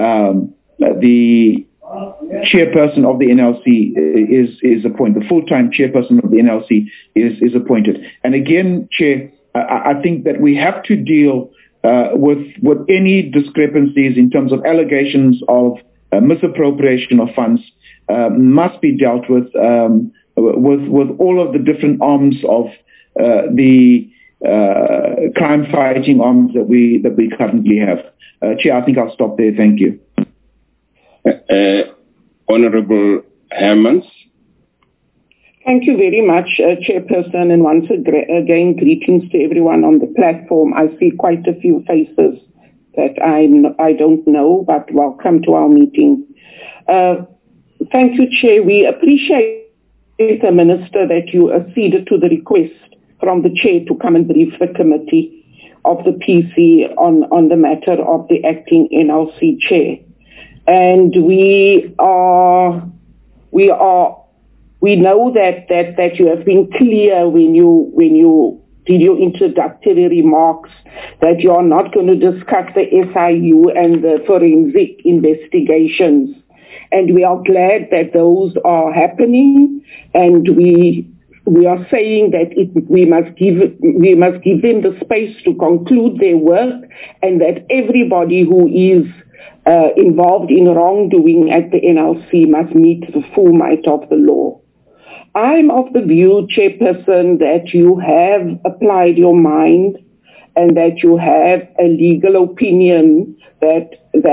chairperson of the NLC is appointed, the full-time chairperson of the NLC is appointed. And again, Chair, I think that we have to deal with any discrepancies in terms of allegations of misappropriation of funds must be dealt with all of the different arms of the crime-fighting arms that we currently have. Chair, I think I'll stop there. Thank you. Honorable Hermans. Thank you very much, Chairperson, and once again, greetings to everyone on the platform. I see quite a few faces that I don't know, but welcome to our meeting. Thank you, Chair. We appreciate, the Minister, that you acceded to the request from the Chair to come and brief the committee of the PC on the matter of the acting NLC Chair. And we know that you have been clear when you did your introductory remarks that you are not going to discuss the SIU and the forensic investigations. And we are glad that those are happening, and we are saying that we must give them the space to conclude their work, and that everybody who is involved in wrongdoing at the NLC must meet the full might of the law. I'm of the view, Chairperson, that you have applied your mind and that you have a legal opinion that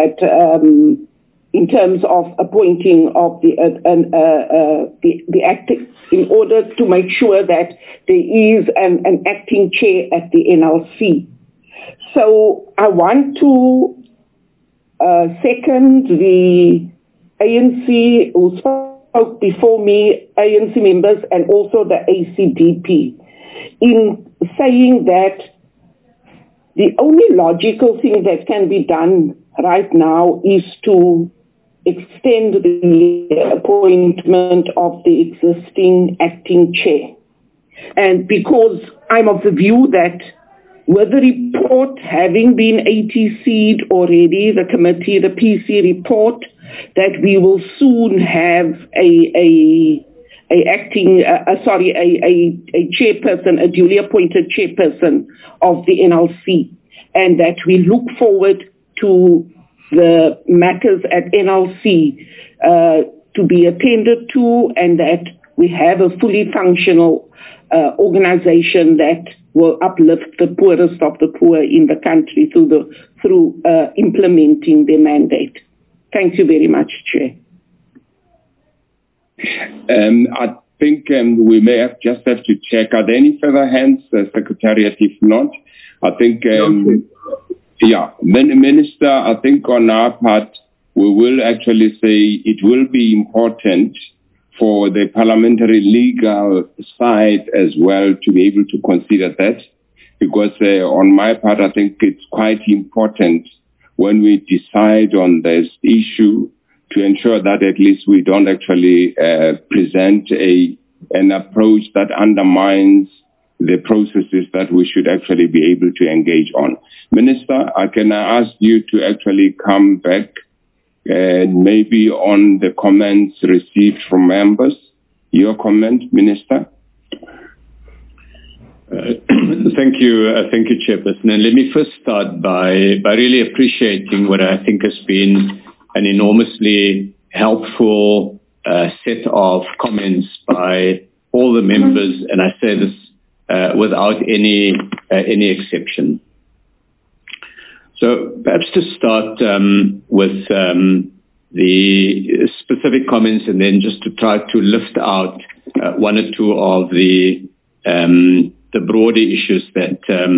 in terms of appointing of the acting, in order to make sure that there is an acting chair at the NLC. So I want to second the ANC who spoke before me, ANC members, and also the ACDP, in saying that the only logical thing that can be done right now is to extend the appointment of the existing acting chair. And because I'm of the view that with the report having been ATC'd already, the committee, the PC report, that we will soon have a chairperson, a duly appointed chairperson of the NLC, and that we look forward to the matters at NLC to be attended to, and that we have a fully functional organization that will uplift the poorest of the poor in the country through implementing their mandate. Thank you very much, Chair. I think we may have to check. Are there any further hands, Secretariat? If not, I think, Minister, I think on our part, we will actually say it will be important for the parliamentary legal side as well to be able to consider that, because on my part, I think it's quite important when we decide on this issue to ensure that at least we don't actually present an approach that undermines the processes that we should actually be able to engage on. Minister, can I ask you to actually come back and maybe on the comments received from members? Your comment, Minister? Thank you, Chairperson. And let me first start by really appreciating what I think has been an enormously helpful set of comments by all the members, and I say this without any exception. So perhaps to start with the specific comments, and then just to try to lift out one or two of the broader issues that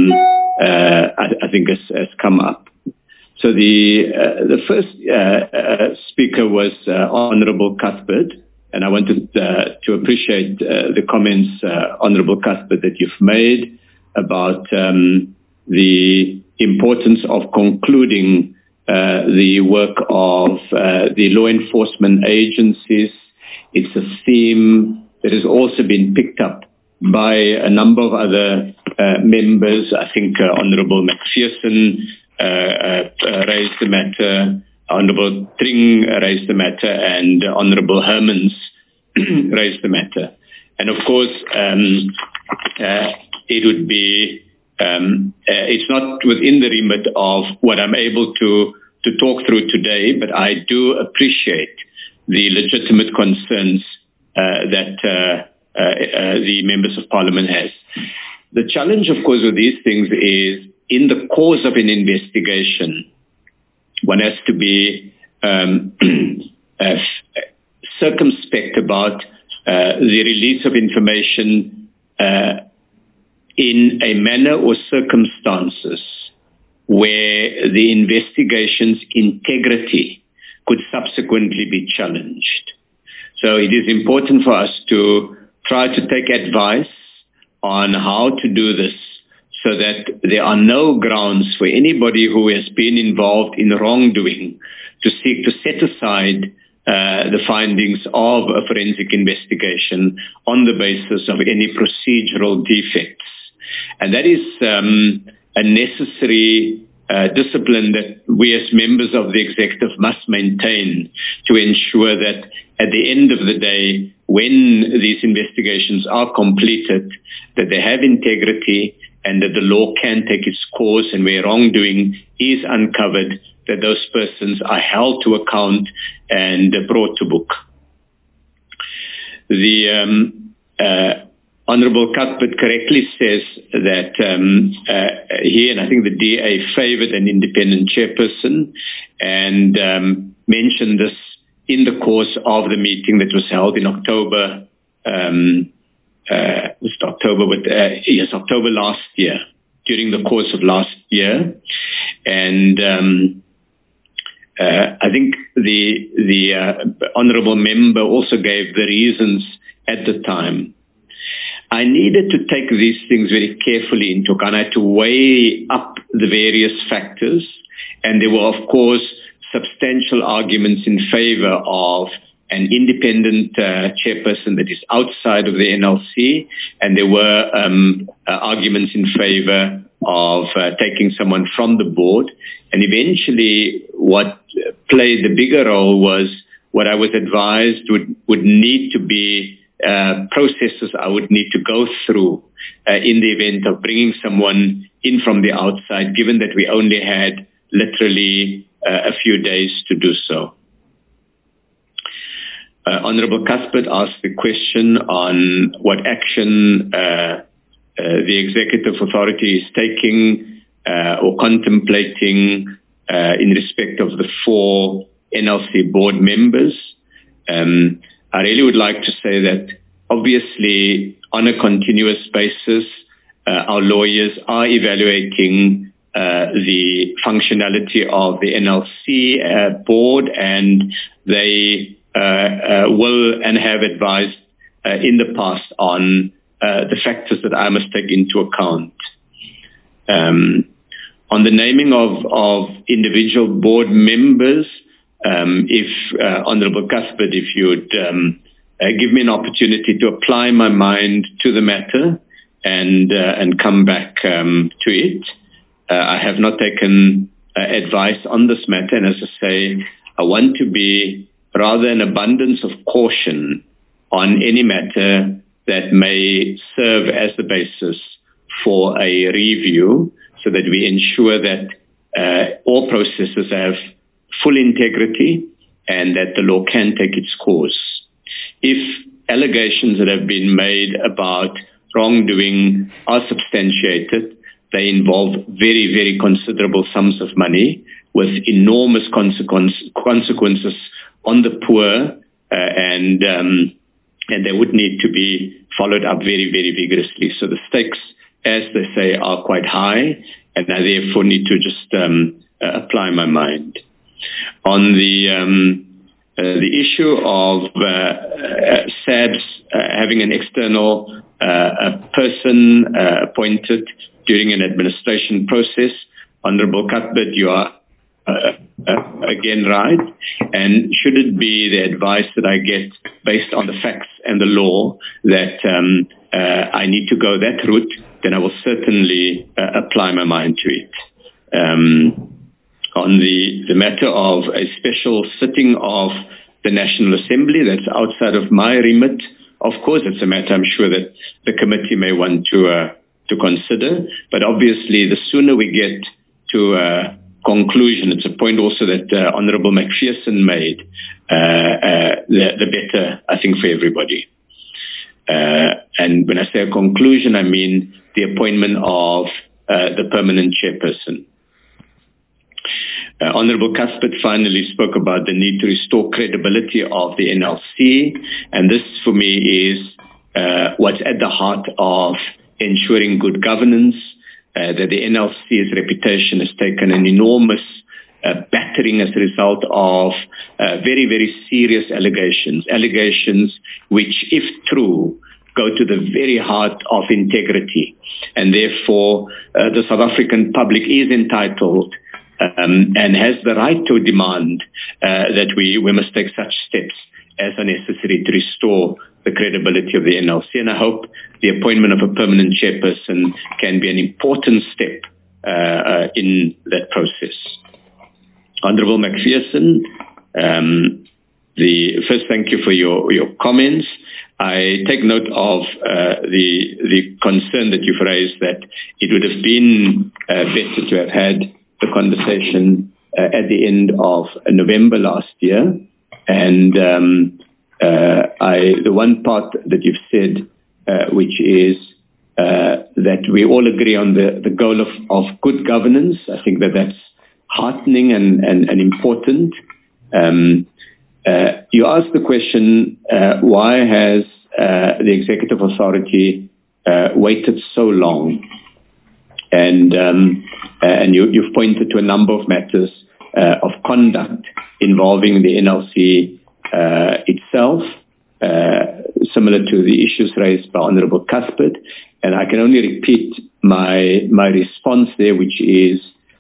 I think has come up. So the first speaker was Honourable Cuthbert, and I wanted to appreciate the comments, Honourable Cuthbert, that you've made about the importance of concluding the work of the law enforcement agencies. It's a theme that has also been picked up by a number of other members. I think Honourable McPherson raised the matter, Honourable Tring raised the matter, and Honourable Hermans raised the matter. And of course, it would be, it's not within the remit of what I'm able to talk through today, but I do appreciate the legitimate concerns that the members of parliament has. The challenge, of course, with these things is in the course of an investigation, one has to be circumspect about the release of information in a manner or circumstances where the investigation's integrity could subsequently be challenged. So it is important for us to try to take advice on how to do this so that there are no grounds for anybody who has been involved in wrongdoing to seek to set aside the findings of a forensic investigation on the basis of any procedural defects. And that is a necessary discipline that we as members of the executive must maintain to ensure that at the end of the day, when these investigations are completed, that they have integrity and that the law can take its course, and where wrongdoing is uncovered, that those persons are held to account and brought to book. The Honourable Cuthbert correctly says that he and I think the DA favoured an independent chairperson and mentioned this in the course of the meeting that was held in October. October last year, during the course of last year, and I think the honourable member also gave the reasons at the time. I needed to take these things very carefully into account. I had to weigh up the various factors, and there were, of course, substantial arguments in favour of an independent chairperson that is outside of the NLC, and there were arguments in favour of taking someone from the board. And eventually what played the bigger role was what I was advised would need to be processes I would need to go through in the event of bringing someone in from the outside, given that we only had literally a few days to do so. Honourable Cuthbert asked the question on what action the executive authority is taking or contemplating in respect of the 4 NLC board members. I really would like to say that obviously on a continuous basis, our lawyers are evaluating the functionality of the NLC board, and they will and have advised in the past on the factors that I must take into account. On the naming of individual board members, if Honourable Cuthbert, if you would give me an opportunity to apply my mind to the matter and come back to it. I have not taken advice on this matter, and as I say, I want to be rather an abundance of caution on any matter that may serve as the basis for a review, so that we ensure that all processes have full integrity and that the law can take its course. If allegations that have been made about wrongdoing are substantiated, they involve very, very considerable sums of money with enormous consequences on the poor, and they would need to be followed up very, very vigorously. So the stakes, as they say, are quite high, and I therefore need to just apply my mind. On the issue of SABS having an external person appointed during an administration process, Honourable Cuthbert, you are again right? And should it be the advice that I get based on the facts and the law that I need to go that route, then I will certainly apply my mind to it. On the matter of a special sitting of the National Assembly, that's outside of my remit. Of course, it's a matter I'm sure that the committee may want to consider, but obviously the sooner we get to a conclusion, it's a point also that Honourable McPherson made, the better, I think, for everybody. And when I say a conclusion, I mean the appointment of the permanent chairperson. Honourable Cuthbert finally spoke about the need to restore credibility of the NLC, and this for me is what's at the heart of ensuring good governance, that the NLC's reputation has taken an enormous battering as a result of very, very serious allegations which, if true, go to the very heart of integrity. And therefore, the South African public is entitled and has the right to demand that we must take such steps as are necessary to restore the credibility of the NLC. And I hope the appointment of a permanent chairperson can be an important step in that process. Honourable McPherson, first thank you for your comments. I take note of the concern that you've raised that it would have been better to have had the conversation at the end of November last year. And the one part that you've said, which is that we all agree on the goal of good governance, I think that's heartening and important. You asked the question, why has the executive authority waited so long? And you've pointed to a number of matters of conduct involving the NLC itself, similar to the issues raised by Honourable Cuthbert. And I can only repeat my response there, which is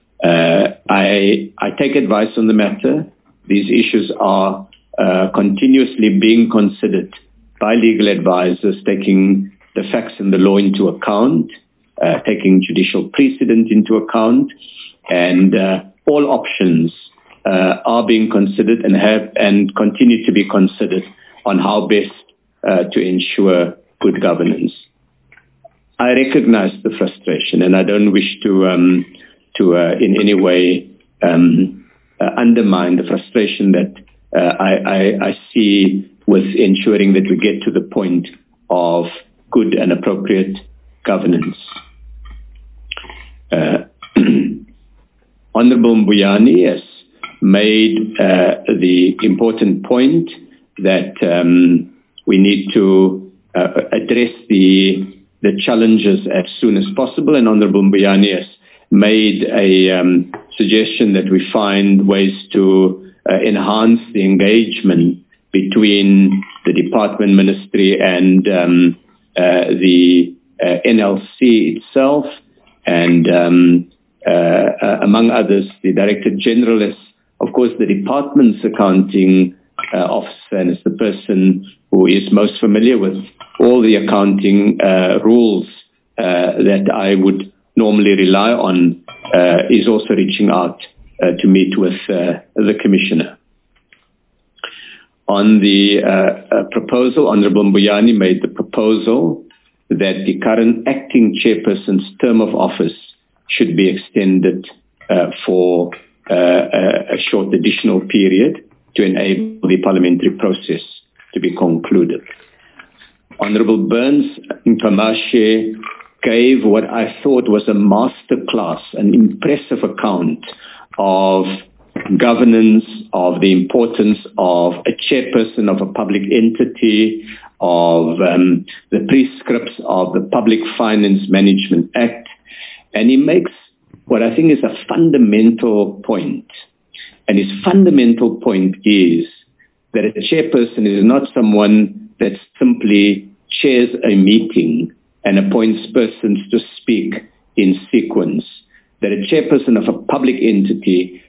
I take advice on the matter. These issues are continuously being considered by legal advisors, taking the facts and the law into account, taking judicial precedent into account, and all options are being considered and continue to be considered on how best to ensure good governance. I recognize the frustration, and I don't wish to in any way undermine the frustration that I see with ensuring that we get to the point of good and appropriate governance. Honourable Mbuyane has made the important point that we need to address the challenges as soon as possible, and Honourable Mbuyane has made a suggestion that we find ways to enhance the engagement between the department, ministry, and the NLC itself, and among others, the Director General is, of course, the department's accounting officer, and is the person who is most familiar with all the accounting rules that I would normally rely on, is also reaching out to meet with the Commissioner. On the proposal, Honourable Mbuyane made the proposal that the current acting chairperson's term of office should be extended for a short additional period to enable the parliamentary process to be concluded. Honourable Burns Mpamashe gave what I thought was a masterclass, an impressive account of governance, of the importance of a chairperson of a public entity, of the prescripts of the Public Finance Management Act. And he makes what I think is a fundamental point. And his fundamental point is that a chairperson is not someone that simply chairs a meeting and appoints persons to speak in sequence. That a chairperson of a public entity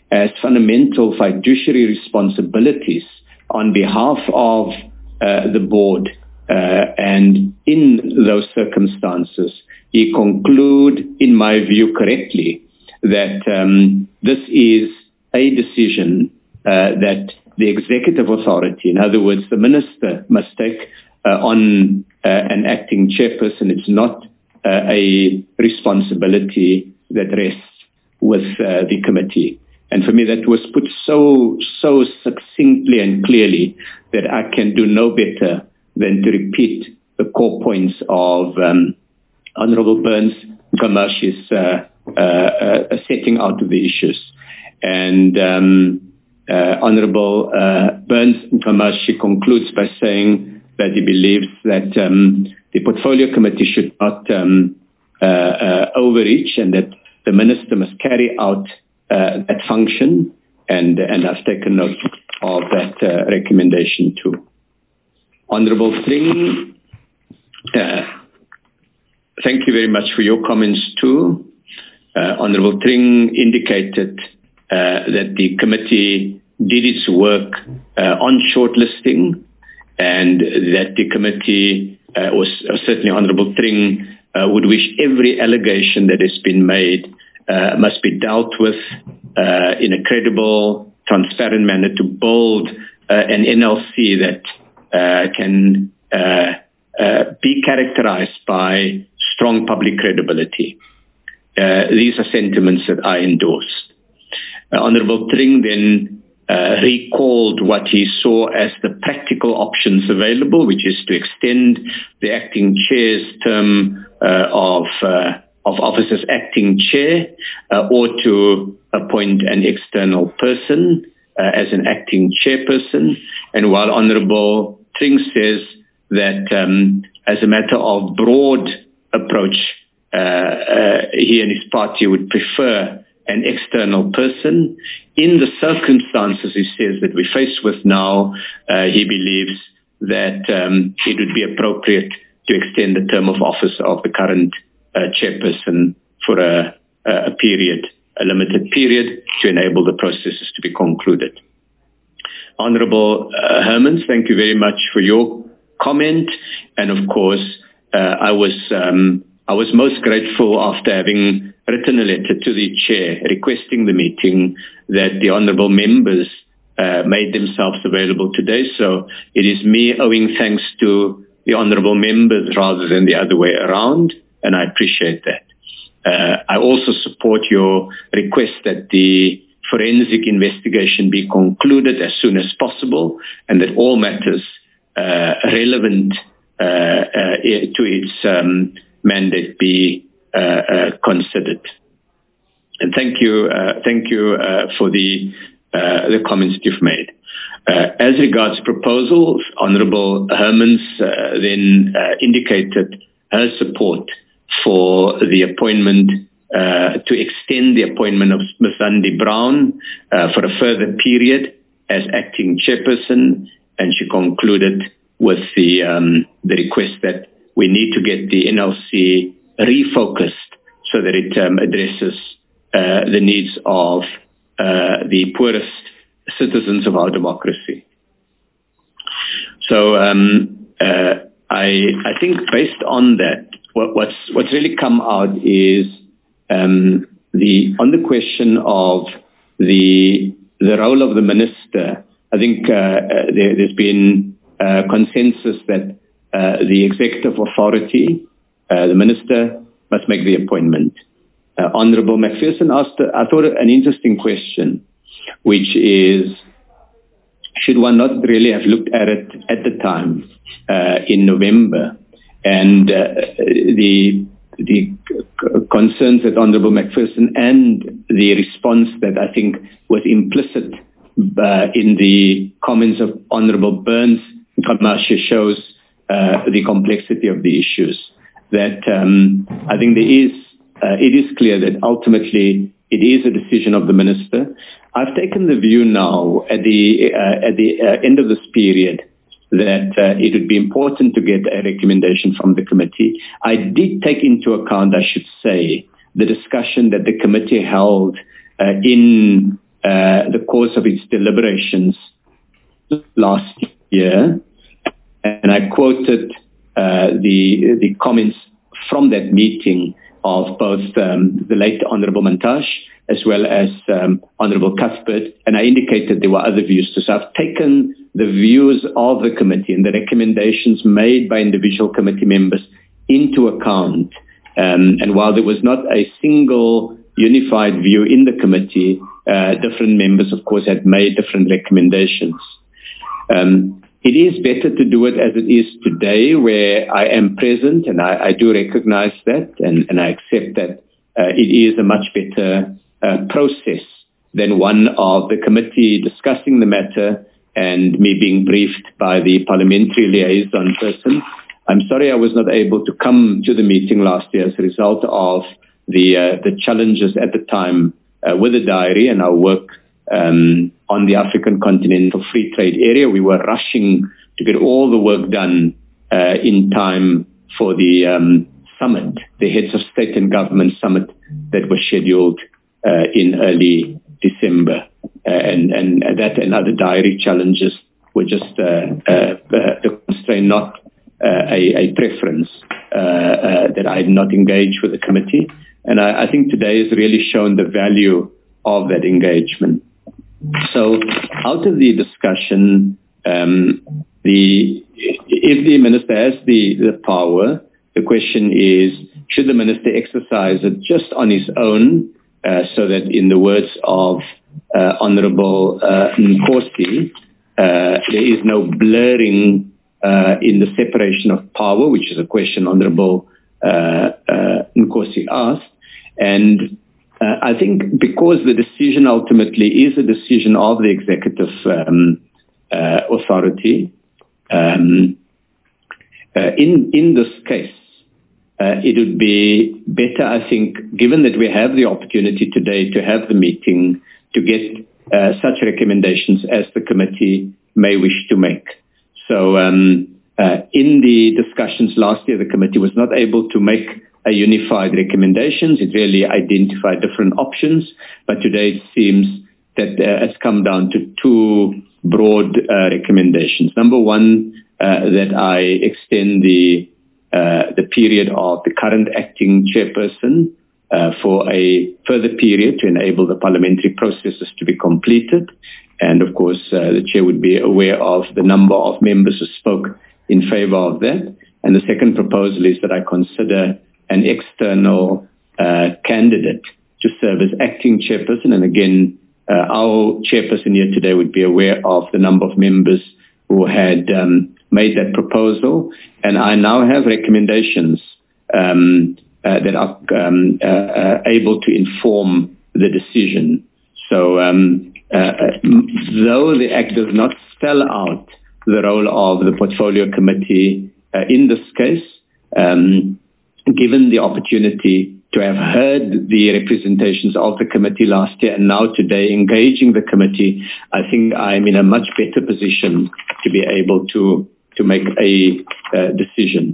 as fundamental fiduciary responsibilities on behalf of the board. And in those circumstances, he conclude, in my view correctly, that this is a decision that the executive authority, in other words, the minister, must take on an acting chairperson. It's not a responsibility that rests with the committee. And for me, that was put so succinctly and clearly that I can do no better than to repeat the core points of Honorable Burns Nxumash's setting out of the issues. And Honorable Burns Nxumash concludes by saying that he believes that the portfolio committee should not overreach, and that the minister must carry out that function, and I've taken note of that recommendation too. Honorable Tring, thank you very much for your comments too. Honorable Tring indicated that the committee did its work on shortlisting, and that the committee, or certainly Honorable Tring, would wish every allegation that has been made must be dealt with in a credible, transparent manner to build an NLC that can be characterized by strong public credibility. These are sentiments that I endorsed. Honorable Tring then recalled what he saw as the practical options available, which is to extend the acting chair's term of office as acting chair, or to appoint an external person as an acting chairperson. And while Honorable Tring says that as a matter of broad approach, he and his party would prefer an external person, in the circumstances, he says, that we face with now, he believes that it would be appropriate to extend the term of office of the current chairperson for a limited period, to enable the processes to be concluded. Honorable Hermans, thank you very much for your comment. And of course, I was most grateful after having written a letter to the chair requesting the meeting that the honourable members made themselves available today. So it is me owing thanks to the honourable members rather than the other way around, and I appreciate that. I also support your request that the forensic investigation be concluded as soon as possible, and that all matters relevant to its mandate be considered. And thank you for the comments that you've made. As regards proposals, Honourable Hermans then indicated her support for the appointment, to extend the appointment of Ms. Zandi Brown for a further period as acting chairperson, and she concluded with the request that we need to get the NLC refocused so that it addresses the needs of the poorest citizens of our democracy. So I think based on that, what's really come out is on the question of the role of the minister. I think there's been consensus that the executive authority, the minister, must make the appointment. Honourable Macpherson asked, I thought, an interesting question, which is, should one not really have looked at it at the time in November? And the concerns that Honourable Macpherson and the response that I think was implicit in the comments of Honourable Burns Nxumash shows the complexity of the issues. That I think it is clear that ultimately it is a decision of the minister. I've taken the view now at the end of this period that it would be important to get a recommendation from the committee. I did take into account, I should say, the discussion that the committee held in the course of its deliberations last year, and I quoted the comments from that meeting of both the late Honourable Mantashe as well as Honourable Cuthbert, and I indicated there were other views too. So I've taken the views of the committee and the recommendations made by individual committee members into account. And while there was not a single unified view in the committee, different members, of course, had made different recommendations. It is better to do it as it is today, where I am present, and I do recognize that, and I accept that it is a much better process than one of the committee discussing the matter and me being briefed by the parliamentary liaison person. I'm sorry I was not able to come to the meeting last year as a result of the challenges at the time with the diary and our work on the African Continental Free Trade Area. We were rushing to get all the work done in time for the summit, the Heads of State and Government Summit that was scheduled in early December. And that and other diary challenges were just the constraint, not a preference that I had not engaged with the committee. And I think today has really shown the value of that engagement. So out of the discussion, if the minister has the power, the question is, should the minister exercise it just on his own, so that in the words of Honourable Nkosi, there is no blurring in the separation of power, which is a question Honourable Nkosi asked. And I think because the decision ultimately is a decision of the executive authority, in this case, it would be better, I think, given that we have the opportunity today to have the meeting, to get such recommendations as the committee may wish to make. So in the discussions last year, the committee was not able to make a unified recommendations. It really identified different options, but today it seems that it's come down to two broad recommendations. Number one, that I extend the period of the current acting chairperson for a further period to enable the parliamentary processes to be completed. And of course, the chair would be aware of the number of members who spoke in favor of that. And the second proposal is that I consider an external candidate to serve as acting chairperson. And again, our chairperson here today would be aware of the number of members who had made that proposal. And I now have recommendations that are able to inform the decision. So though the Act does not spell out the role of the Portfolio Committee in this case, given the opportunity to have heard the representations of the committee last year and now today engaging the committee, I think I'm in a much better position to be able to make a decision.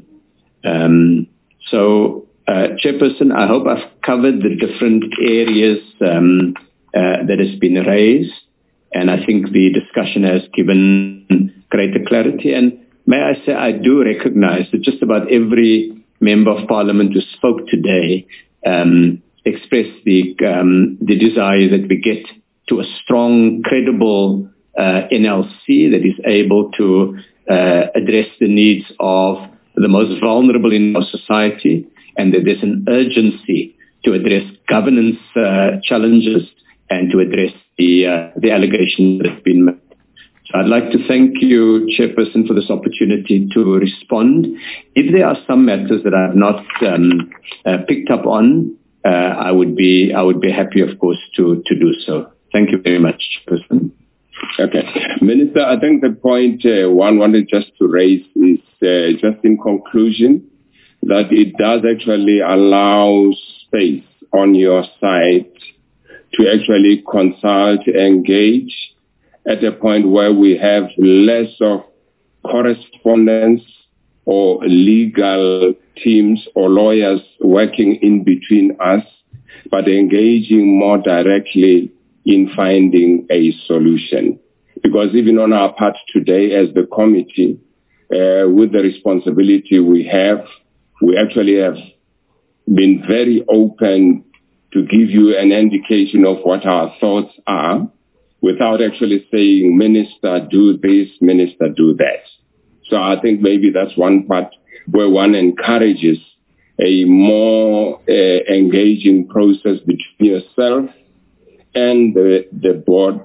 So, Chairperson, I hope I've covered the different areas that has been raised, and I think the discussion has given greater clarity. And may I say, I do recognize that just about every Member of Parliament who spoke today expressed the desire that we get to a strong, credible NLC that is able to address the needs of the most vulnerable in our society, and that there's an urgency to address governance challenges and to address the allegations that have been made. So I'd like to thank you, Chairperson, for this opportunity to respond. If there are some matters that I have not picked up on, I would be happy, of course, to do so. Thank you very much, Chairperson. Okay. Minister, I think the point one wanted just to raise is just in conclusion that it does actually allow space on your side to actually consult, engage at a point where we have less of correspondence or legal teams or lawyers working in between us, but engaging more directly in finding a solution. Because even on our part today as the committee, with the responsibility we actually have been very open to give you an indication of what our thoughts are without actually saying, Minister, do this, Minister, do that. So I think maybe that's one part where one encourages a more engaging process between yourself and the board,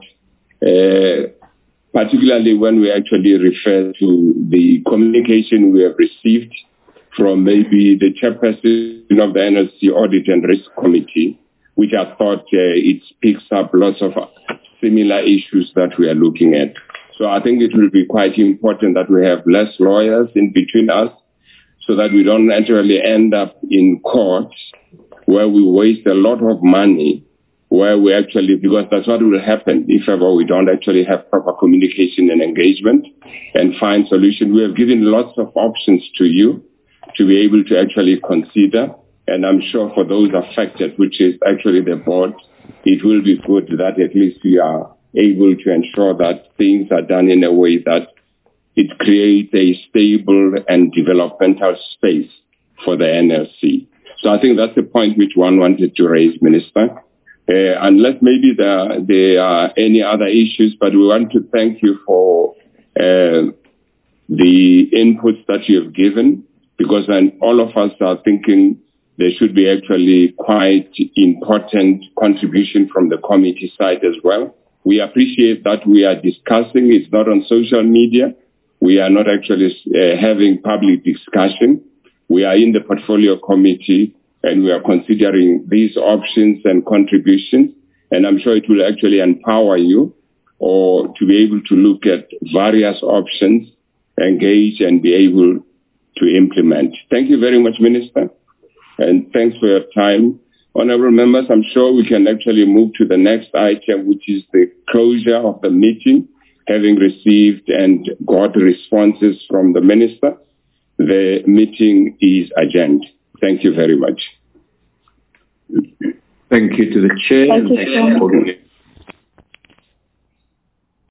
particularly when we actually refer to the communication we have received from maybe the chairperson of the NLC Audit and Risk Committee, which I thought it picks up lots of similar issues that we are looking at. So I think it will be quite important that we have less lawyers in between us so that we don't naturally end up in court where we waste a lot of money, where we actually, because that's what will happen if ever we don't actually have proper communication and engagement and find solutions. We have given lots of options to you to be able to actually consider. And I'm sure for those affected, which is actually the board, it will be good that at least we are able to ensure that things are done in a way that it creates a stable and developmental space for the NLC. So I think that's the point which one wanted to raise, Minister. Unless maybe there are any other issues, but we want to thank you for the inputs that you have given, because then all of us are thinking there should be actually quite important contribution from the committee side as well. We appreciate that we are discussing. It's not on social media. We are not actually having public discussion. We are in the portfolio committee and we are considering these options and contributions. And I'm sure it will actually empower you or to be able to look at various options, engage and be able to implement. Thank you very much, Minister. And thanks for your time. Honourable members, I'm sure we can actually move to the next item, which is the closure of the meeting, having received and got responses from the Minister. The meeting is adjourned. Thank you very much. Thank you to the Chair. Thank you, Chair.